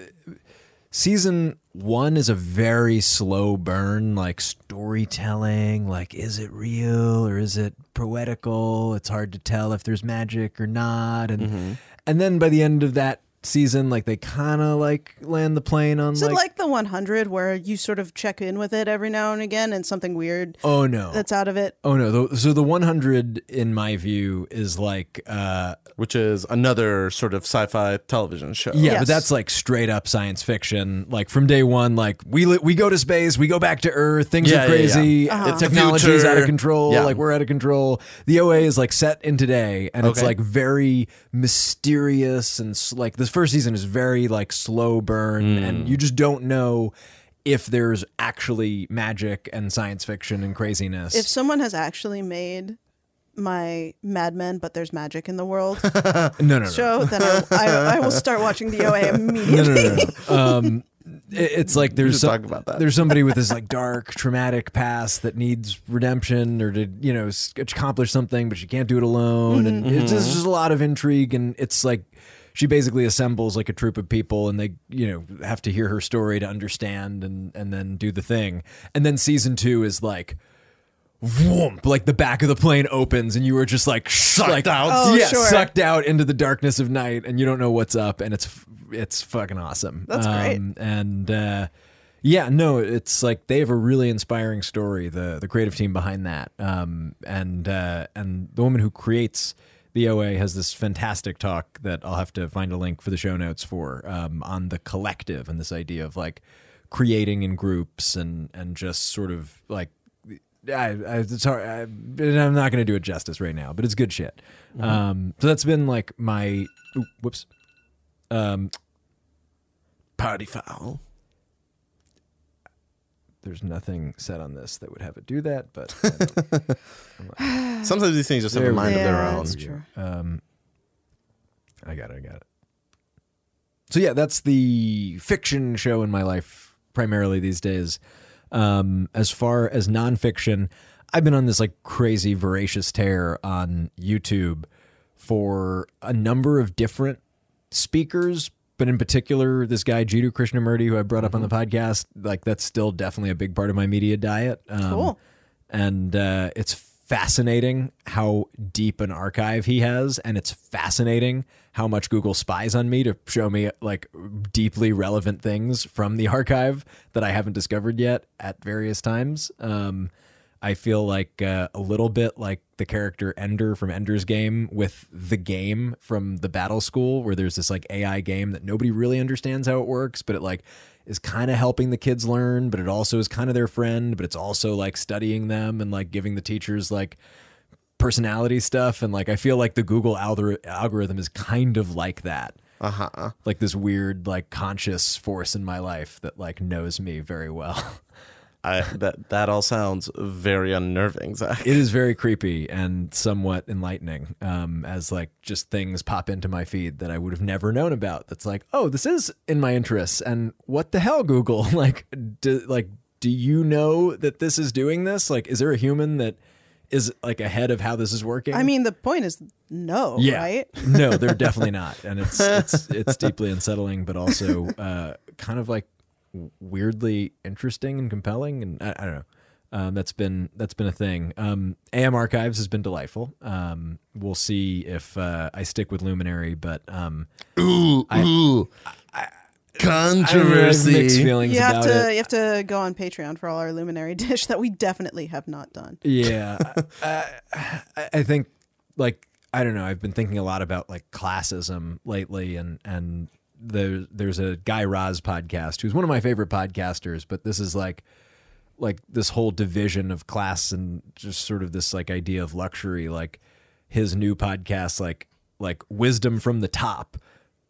season one is a very slow burn, like storytelling. Like, is it real or is it poetical? It's hard to tell if there's magic or not, and Mm-hmm. and then by the end of that season, like they kind of like land the plane on Is it like, like the one hundred where you sort of check in with it every now and again and something weird oh no, that's out of it? oh no. The, so the one hundred, in my view, is like. Uh, which is another sort of sci-fi television show. Yeah, Yes. but that's like straight up science fiction. Like from day one, like we li- we go to space, we go back to Earth, things Yeah, are yeah, crazy, yeah. Uh-huh. It's the technology is out of future. control, Yeah. like we're out of control. The O A is like set in today, and it's Okay. like very mysterious and s- like this first season is very like slow burn, and you just don't know if there's actually magic and science fiction and craziness. If someone has actually made my Mad Men, but there's magic in the world no, no, no. show, then I, I, I will start watching the O A No, immediately. no, no, no. Um, it- it's like there's should some- talk about that. there's somebody with this like dark, traumatic past that needs redemption or to you know s- accomplish something, but she can't do it alone, and it's just, just a lot of intrigue. And it's like she basically assembles like a troop of people, and they you know have to hear her story to understand, and and then do the thing. And then season two is like. Whoomp, like the back of the plane opens and you were just like Sucked like, out. Oh, yeah, sure. sucked out into the darkness of night, and you don't know what's up, and it's it's fucking awesome. That's great. Um, and uh, yeah, no, it's like they have a really inspiring story. The the creative team behind that, um, and uh, and the woman who creates the O A has this fantastic talk that I'll have to find a link for the show notes for um, on the collective and this idea of like creating in groups and and just sort of like. I, I, it's hard, I, I'm not going to do it justice right now, but it's good shit. Um, so that's been like my ooh, whoops. Um, Party foul. there's nothing said on this that would have it do that, but uh, Sometimes these things just have There a we mind of their Yeah, own. that's true. um, I got it. I got it. So yeah, that's the fiction show in my life primarily these days. Um, as far as nonfiction, I've been on this like crazy voracious tear on YouTube for a number of different speakers, but in particular, this guy Jiddu Krishnamurti, who I brought up on the podcast, like that's still definitely a big part of my media diet. Um, Cool. And uh, it's fascinating how deep an archive he has, and it's fascinating how much Google spies on me to show me like deeply relevant things from the archive that I haven't discovered yet at various times. Um, I feel like uh, a little bit like the character Ender from Ender's Game with the game from the Battle School, where there's this like A I game that nobody really understands how it works, but it like is kind of helping the kids learn, but it also is kind of their friend, but it's also like studying them and like giving the teachers like personality stuff. And like I feel like the Google algor- algorithm is kind of like that. Uh-huh. Like this weird like conscious force in my life that like knows me very well. I, that that all sounds very unnerving, Zach. It is very creepy and somewhat enlightening, um, as like just things pop into my feed that I would have never known about. That's like, oh, this is in my interests, and what the hell, Google? Like, do, like, do you know that this is doing this? Like, is there a human that is like ahead of how this is working? I mean, the point is no, yeah, right? no, they're definitely not, and it's it's it's deeply unsettling, but also uh, kind of like weirdly interesting and compelling, and I, I don't know. Um, that's been that's been a thing. Um, A M Archives has been delightful. Um, we'll see if uh, I stick with Luminary, but um, Ooh, I- ooh. I don't know, I have Controversy. mixed feelings You have about to it. you have to go on Patreon for all our Luminary dish that we definitely have not done. Yeah, I, I, I think like I don't know. I've been thinking a lot about like classism lately, and and there there's a Guy Raz podcast who's one of my favorite podcasters, but this is like like this whole division of class and just sort of this like idea of luxury. Like his new podcast, like like Wisdom from the Top,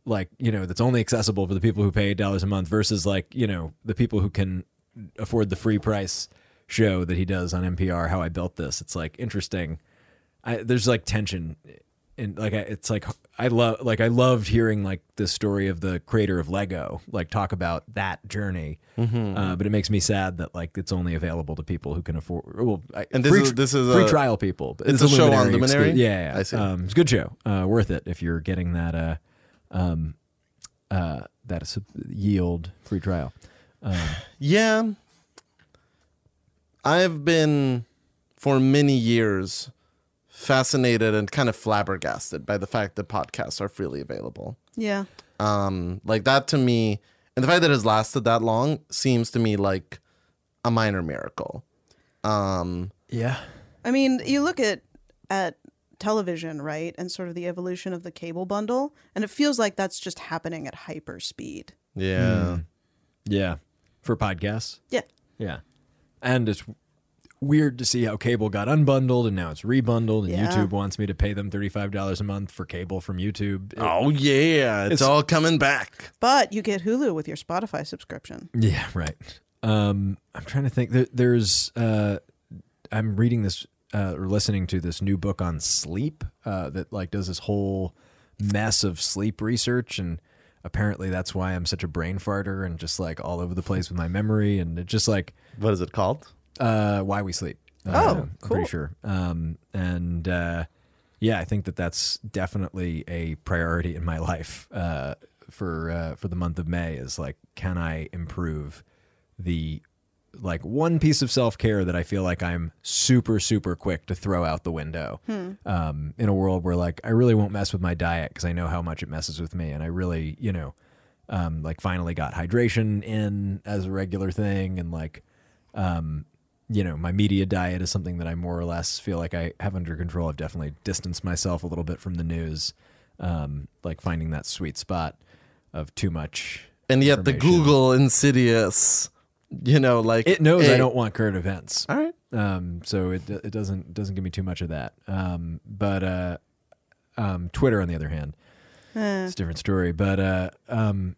like, you know, that's only accessible for the people who pay eight dollars a month versus like, you know, the people who can afford the free price show that he does on N P R, How I Built This. It's like interesting. I, there's like tension and like, I, it's like, I love, like, I loved hearing like the story of the creator of Lego, like talk about that journey. Mm-hmm. Uh, but it makes me sad that like it's only available to people who can afford, well, I, And this free, is- this is free a- trial people. But it's a show on Luminary Luminary? exclu- Yeah, yeah. I see. Um, it's a good show. Uh, worth it if you're getting that, uh, um, uh, that is yield free trial. Um, Yeah. I've been, for many years, fascinated and kind of flabbergasted by the fact that podcasts are freely available. Yeah. Um, like that to me, and the fact that it has lasted that long seems to me like a minor miracle. Um, yeah. I mean, you look at at television, right, and sort of the evolution of the cable bundle, and it feels like that's just happening at hyper speed. yeah. Yeah. For podcasts. Yeah. Yeah. And it's weird to see how cable got unbundled and now it's rebundled and Yeah. YouTube wants me to pay them thirty-five dollars a month for cable from YouTube. It- Oh yeah, it's, It's- all coming back. But you get Hulu with your Spotify subscription. Yeah, right. Um, I'm trying to think. There, there's, uh, I'm reading this uh, or listening to this new book on sleep uh, that like does this whole mess of sleep research, and apparently that's why I'm such a brain farter and just like all over the place with my memory, and it just like What is it called? uh, Why We Sleep. Oh, Uh, I'm cool. pretty sure. Um, and uh, yeah, I think that that's definitely a priority in my life uh, for uh, for the month of May. Is like, can I improve the like one piece of self care that I feel like I'm super super quick to throw out the window um, in a world where like I really won't mess with my diet because I know how much it messes with me, and I really you know um, like finally got hydration in as a regular thing, and like. Um, you know, my media diet is something that I more or less feel like I have under control. I've definitely distanced myself a little bit from the news, um, like finding that sweet spot of too much. And yet the information. Google insidious, you know, like It knows I hey- don't want current events, All right. um, so it it doesn't doesn't give me too much of that. Um, but uh, um, Twitter, on the other hand, Eh. it's a different story. But uh, um,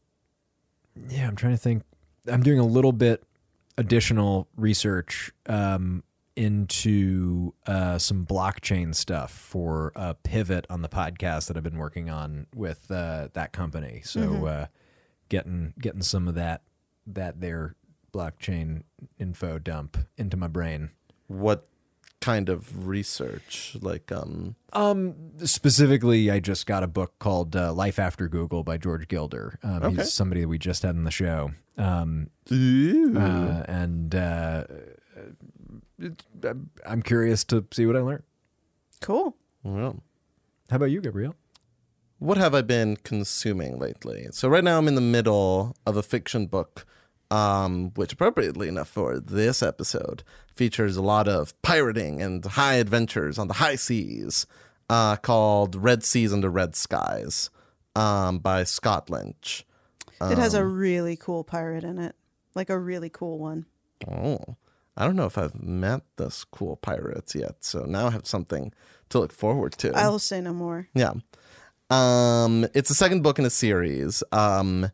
yeah, I'm trying to think. I'm doing a little bit additional research um, into uh, some blockchain stuff for a pivot on the podcast that I've been working on with uh, that company. So Mm-hmm. uh, getting getting some of that that their blockchain info dump into my brain. What kind of research? Like, um, Um, specifically, I just got a book called uh, Life After Google by George Gilder. Um, Okay. He's somebody that we just had on the show. Um, ooh. uh, and uh, it, I'm curious to see what I learn. Cool. well, How about you, Gabrielle? what have I been consuming lately? So right now I'm in the middle of a fiction book, um, which appropriately enough for this episode features a lot of pirating and high adventures on the high seas, uh, called Red Seas Under Red Skies, um, by Scott Lynch. It has Um, a really cool pirate in it, like a really cool one. Oh, I don't know if I've met this cool pirates yet, so now I have something to look forward to. I'll say no more. Yeah. Um, it's the second book in a series. Um,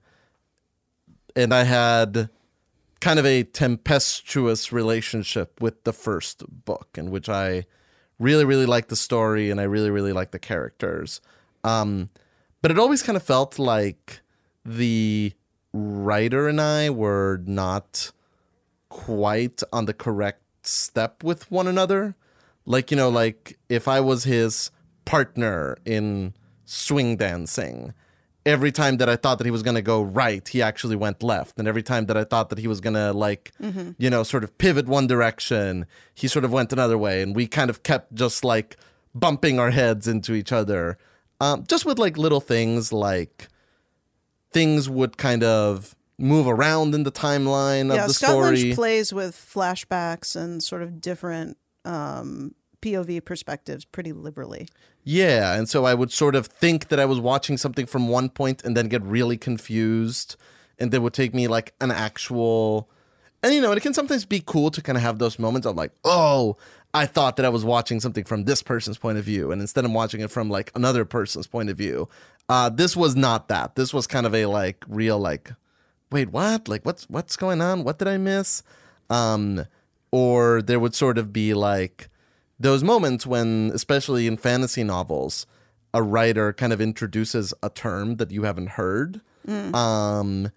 and I had kind of a tempestuous relationship with the first book, in which I really, really liked the story and I really, really liked the characters. Um, but it always kind of felt like the writer and I were not quite on the correct step with one another. Like, you know, like if I was his partner in swing dancing, every time that I thought that he was going to go right, he actually went left. And every time that I thought that he was going to, like, Mm-hmm. you know, sort of pivot one direction, he sort of went another way. And we kind of kept just like bumping our heads into each other. Um, just with like little things like things would kind of move around in the timeline yeah, of the Scott story. Lynch plays with flashbacks and sort of different um, P O V perspectives pretty liberally. Yeah, and so I would sort of think that I was watching something from one point and then get really confused, and it would take me like an actual and you know, it can sometimes be cool to kind of have those moments of like, oh, I thought that I was watching something from this person's point of view, and instead I'm watching it from like another person's point of view. Uh, this was not that. This was kind of a like real like, wait, what? Like, what's what's going on? What did I miss? Um, or there would sort of be like those moments when, especially in fantasy novels, a writer kind of introduces a term that you haven't heard. Mm. Um,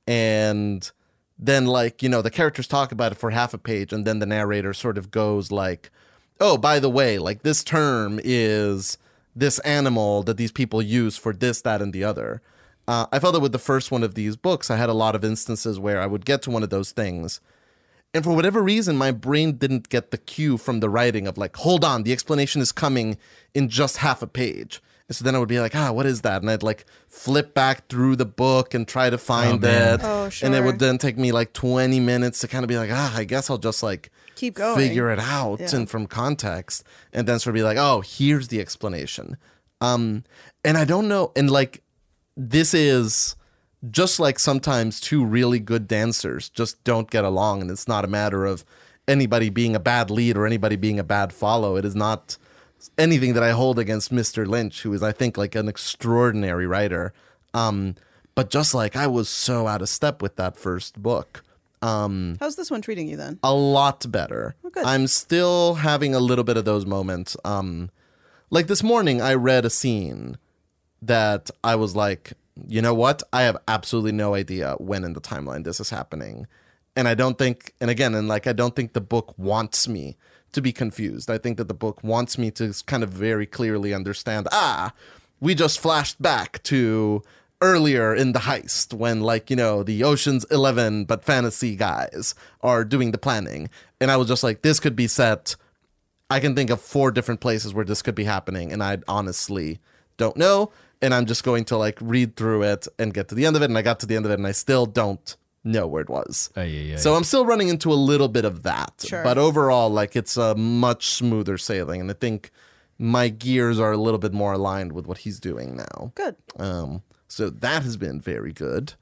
and then like, you know, the characters talk about it for half a page, and then the narrator sort of goes like, oh, by the way, like this term is this animal that these people use for this, that, and the other. Uh, I felt that with the first one of these books, I had a lot of instances where I would get to one of those things, and for whatever reason, my brain didn't get the cue from the writing of like, hold on, the explanation is coming in just half a page. And so then I would be like, ah, what is that? And I'd like flip back through the book and try to find oh, it. Oh, sure. And it would then take me like twenty minutes to kind of be like, ah, I guess I'll just like keep going, figure it out yeah. and from context. And then sort of be like, oh, here's the explanation. Um, and I don't know. And like, this is just like sometimes two really good dancers just don't get along. And it's not a matter of anybody being a bad lead or anybody being a bad follow. It is not anything that I hold against Mister Lynch, who is, I think, like an extraordinary writer. Um, but just like I was so out of step with that first book. Um, How's this one treating you then? A lot better. Oh, good. I'm still having a little bit of those moments. Um, like this morning, I read a scene that I was like, you know what? I have absolutely no idea when in the timeline this is happening. And I don't think, and again, and like, I don't think the book wants me to be confused. I think that the book wants me to kind of very clearly understand, ah, we just flashed back to earlier in the heist when, like, you know, the Ocean's Eleven but fantasy guys are doing the planning. And I was just like, this could be set. I can think of four different places where this could be happening, and I honestly don't know. And I'm just going to like read through it and get to the end of it. And I got to the end of it and I still don't know where it was. Aye, aye, aye. So I'm still running into a little bit of that. Sure. But overall, like, it's a much smoother sailing. And I think my gears are a little bit more aligned with what he's doing now. Good. Um, so that has been very good.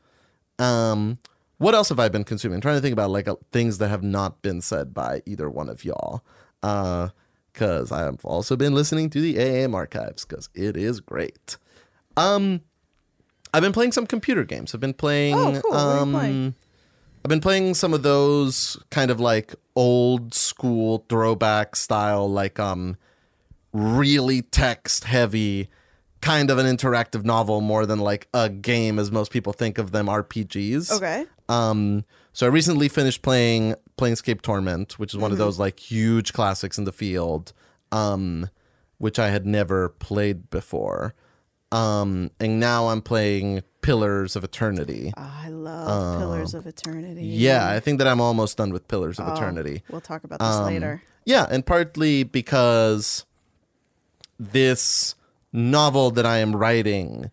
Um, what else have I been consuming? I'm trying to think about like uh, things that have not been said by either one of y'all. Uh, because I have also been listening to the A M archives because it is great. Um, I've been playing some computer games. I've been playing. Oh, cool. What are you um, playing? I've been playing some of those kind of like old school throwback style, like um, really text heavy, kind of an interactive novel more than like a game as most people think of them, R P Gs. Okay. Um, so I recently finished playing Planescape Torment, which is one mm-hmm. of those like huge classics in the field, um, which I had never played before. Um, and now I'm playing Pillars of Eternity. Oh, I love um, Pillars of Eternity. Yeah, I think that I'm almost done with Pillars of oh, Eternity. We'll talk about this um, later. Yeah, and partly because this novel that I am writing,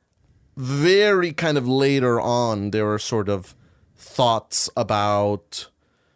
very kind of later on, there are sort of thoughts about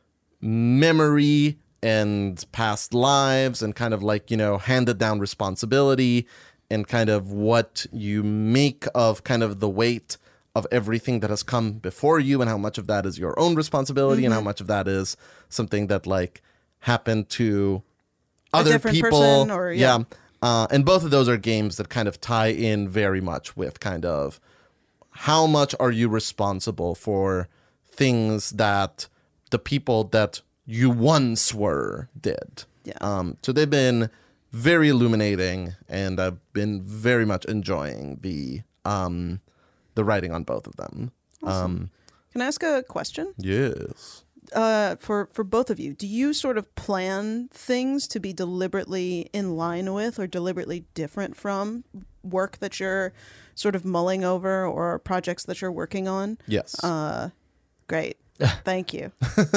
memory and past lives and kind of like, you know, handed down responsibility and kind of what you make of kind of the weight of everything that has come before you and how much of that is your own responsibility mm-hmm. and how much of that is something that like happened to a other different people. Person or, yeah. yeah. Uh, and both of those are games that kind of tie in very much with kind of how much are you responsible for things that the people that you once were did. Yeah. Um, so they've been very illuminating, and I've been very much enjoying the um, the writing on both of them. Awesome. Um, Can I ask a question? yes. Uh, for, for both of you, do you sort of plan things to be deliberately in line with or deliberately different from work that you're sort of mulling over or projects that you're working on? Yes. Uh, great. Thank you.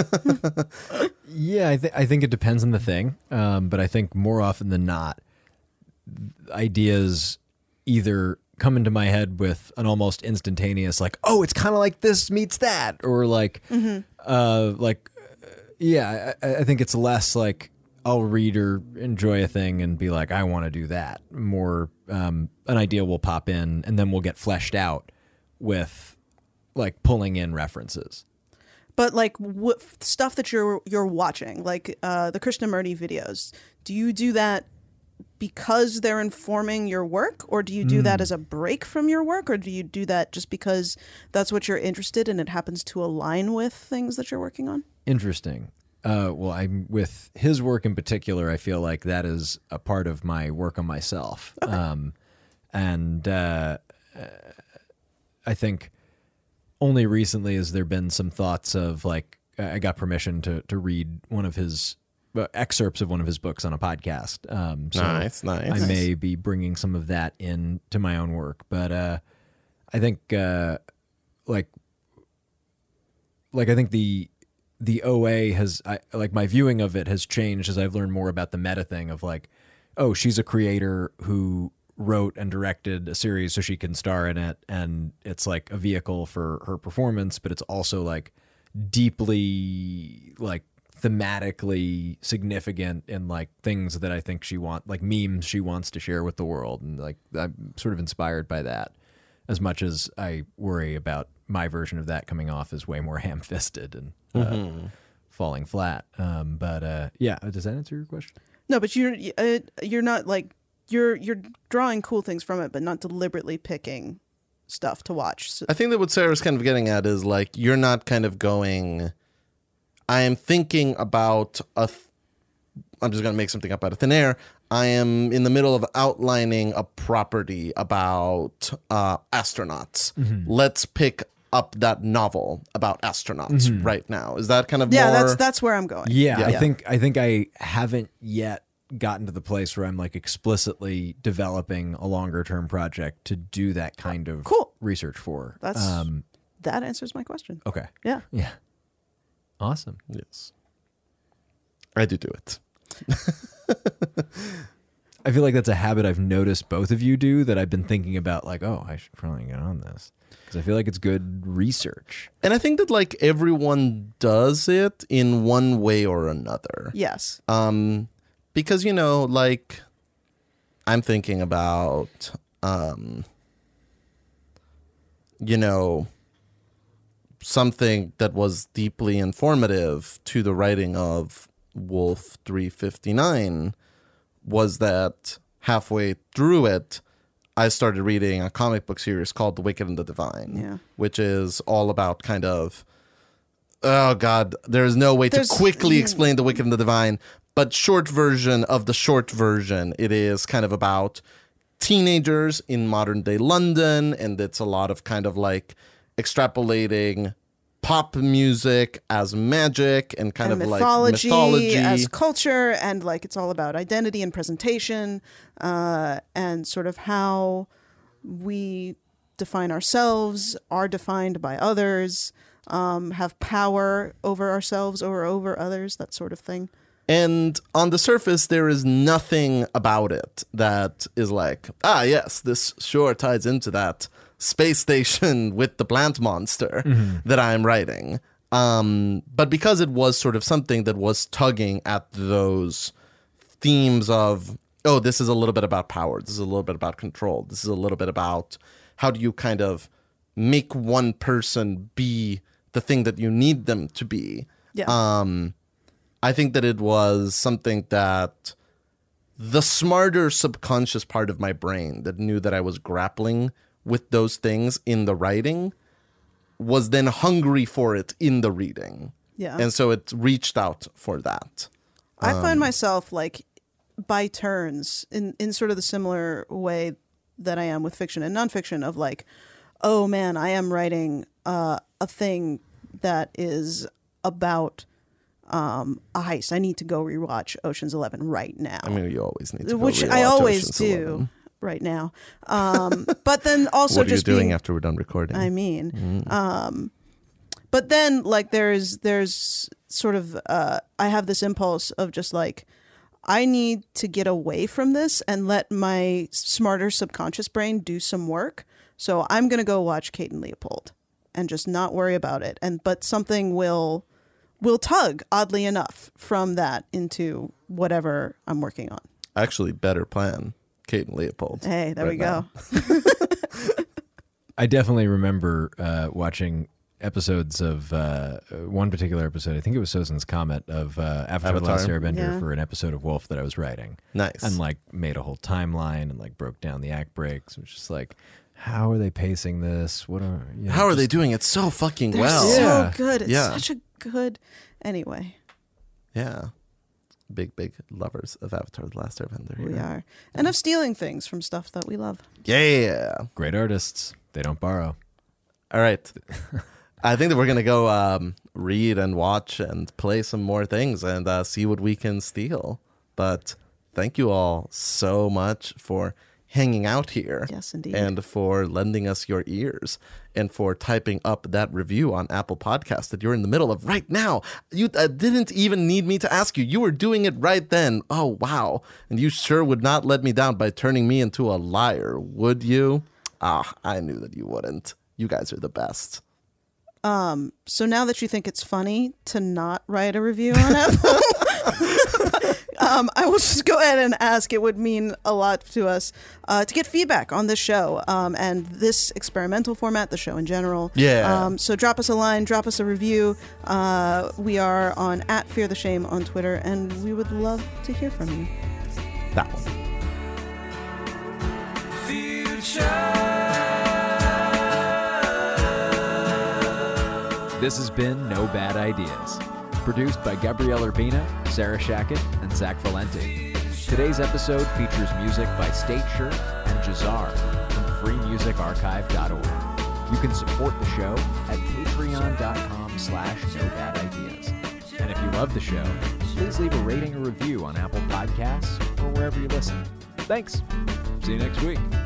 Yeah, I, th- I think it depends on the thing, um, but I think more often than not, ideas either come into my head with an almost instantaneous, like, oh, it's kind of like this meets that, or like, mm-hmm. uh, like, uh, yeah, I, I think it's less like I'll read or enjoy a thing and be like, I want to do that. More, um, an idea will pop in and then we'll get fleshed out with like pulling in references. But like what stuff that you're you're watching, like uh, the Krishnamurti videos, do you do that because they're informing your work, or do you do mm. that as a break from your work, or do you do that just because that's what you're interested in and it happens to align with things that you're working on? Interesting. Uh, well, I'm with his work in particular. I feel like that is a part of my work on myself, okay. um, and uh, I think only recently has there been some thoughts of like I got permission to to read one of his. Uh, excerpts of one of his books on a podcast. Um, so nice, nice. I may be bringing some of that in to my own work, but uh, I think uh, like like I think the the O A has I, like my viewing of it has changed as I've learned more about the meta thing of like, oh, she's a creator who wrote and directed a series so she can star in it, and it's like a vehicle for her performance, but it's also like deeply like thematically significant in like things that I think she want, like memes she wants to share with the world, and like I'm sort of inspired by that as much as I worry about my version of that coming off as way more ham-fisted and uh, mm-hmm. falling flat. Um, but uh, yeah, does that answer your question? No, but you're uh, you're not like you're you're drawing cool things from it, but not deliberately picking stuff to watch. So- I think that what Sarah's kind of getting at is like you're not kind of going. I am thinking about a. Th- I'm just going to make something up out of thin air. I am in the middle of outlining a property about uh, astronauts. Mm-hmm. Let's pick up that novel about astronauts mm-hmm. right now. Is that kind of yeah? more... That's that's where I'm going. Yeah, yeah, I think I think I haven't yet gotten to the place where I'm like explicitly developing a longer term project to do that kind of cool. research for. That's um, that answers my question. Okay. Yeah. Yeah. Awesome. Yes. I do do it. I feel like that's a habit I've noticed both of you do that I've been thinking about like, oh, I should probably get on this because I feel like it's good research. And I think that like everyone does it in one way or another. Yes. Um, because, you know, like I'm thinking about, um, you know, something that was deeply informative to the writing of Wolf three fifty-nine was that halfway through it, I started reading a comic book series called The Wicked and the Divine, yeah. which is all about kind of, oh God, there's no way There's, to quickly explain The Wicked and the Divine, but short version of the short version, it is kind of about teenagers in modern day London, and it's a lot of kind of like extrapolating pop music as magic and kind and of mythology like mythology as culture, and like it's all about identity and presentation, uh, and sort of how we define ourselves, are defined by others, um, have power over ourselves or over others, that sort of thing. And on the surface, there is nothing about it that is like, ah, yes, this sure ties into that space station with the plant monster mm-hmm. that I'm writing. Um, but because it was sort of something that was tugging at those themes of, oh, this is a little bit about power. This is a little bit about control. This is a little bit about how do you kind of make one person be the thing that you need them to be. Yeah. Um, I think that it was something that the smarter subconscious part of my brain that knew that I was grappling with those things in the writing was then hungry for it in the reading. Yeah. And so it reached out for that. I um, find myself like by turns in, in sort of the similar way that I am with fiction and nonfiction of like, oh man, I am writing uh, a thing that is about um, a heist. I need to go rewatch Ocean's Eleven right now. I mean, you always need to go Which rewatch I always Ocean's do. eleven. Right now, um, but then also what are just you doing being, after we're done recording? I mean, mm. um, but then like there's there's sort of uh, I have this impulse of just like I need to get away from this and let my smarter subconscious brain do some work. So I'm gonna go watch Kate and Leopold and just not worry about it. And but something will will tug oddly enough from that into whatever I'm working on. Actually, better plan. Kate and Leopold. Hey, there right we go. I definitely remember uh, watching episodes of uh, one particular episode. I think it was Sozin's comment of uh, Avatar: The Last Avatar. Airbender Yeah. for an episode of Wolf that I was writing. Nice. And like made a whole timeline and like broke down the act breaks. It was just like, how are they pacing this? What are you know, How are just- they doing it so fucking They're well? so Yeah. good. It's Yeah. such a good. Anyway, Yeah. Big, big lovers of Avatar: The Last Airbender. we here. are. And of stealing things from stuff that we love. Yeah. Great artists. They don't borrow. All right. I think that we're going to go um, read and watch and play some more things and uh, see what we can steal. But thank you all so much for hanging out here. Yes, indeed. And for lending us your ears and for typing up that review on Apple Podcasts that you're in the middle of right now. You uh, didn't even need me to ask you. You were doing it right then. Oh, wow. And you sure would not let me down by turning me into a liar, would you? Ah, I knew that you wouldn't. You guys are the best. So now that you think it's funny to not write a review on Apple, um, I will just go ahead and ask. It would mean a lot to us uh, to get feedback on this show um, and this experimental format, the show in general. Yeah. Um, so drop us a line, drop us a review. Uh, we are on at Fear the Shame on Twitter, and we would love to hear from you. That one. This has been No Bad Ideas, produced by Gabrielle Urbina, Sarah Shackett, and Zach Valenti. Today's episode features music by State Shirt and Jazar from free music archive dot org. You can support the show at patreon.com slash no bad ideas. And if you love the show, please leave a rating or review on Apple Podcasts or wherever you listen. Thanks. See you next week.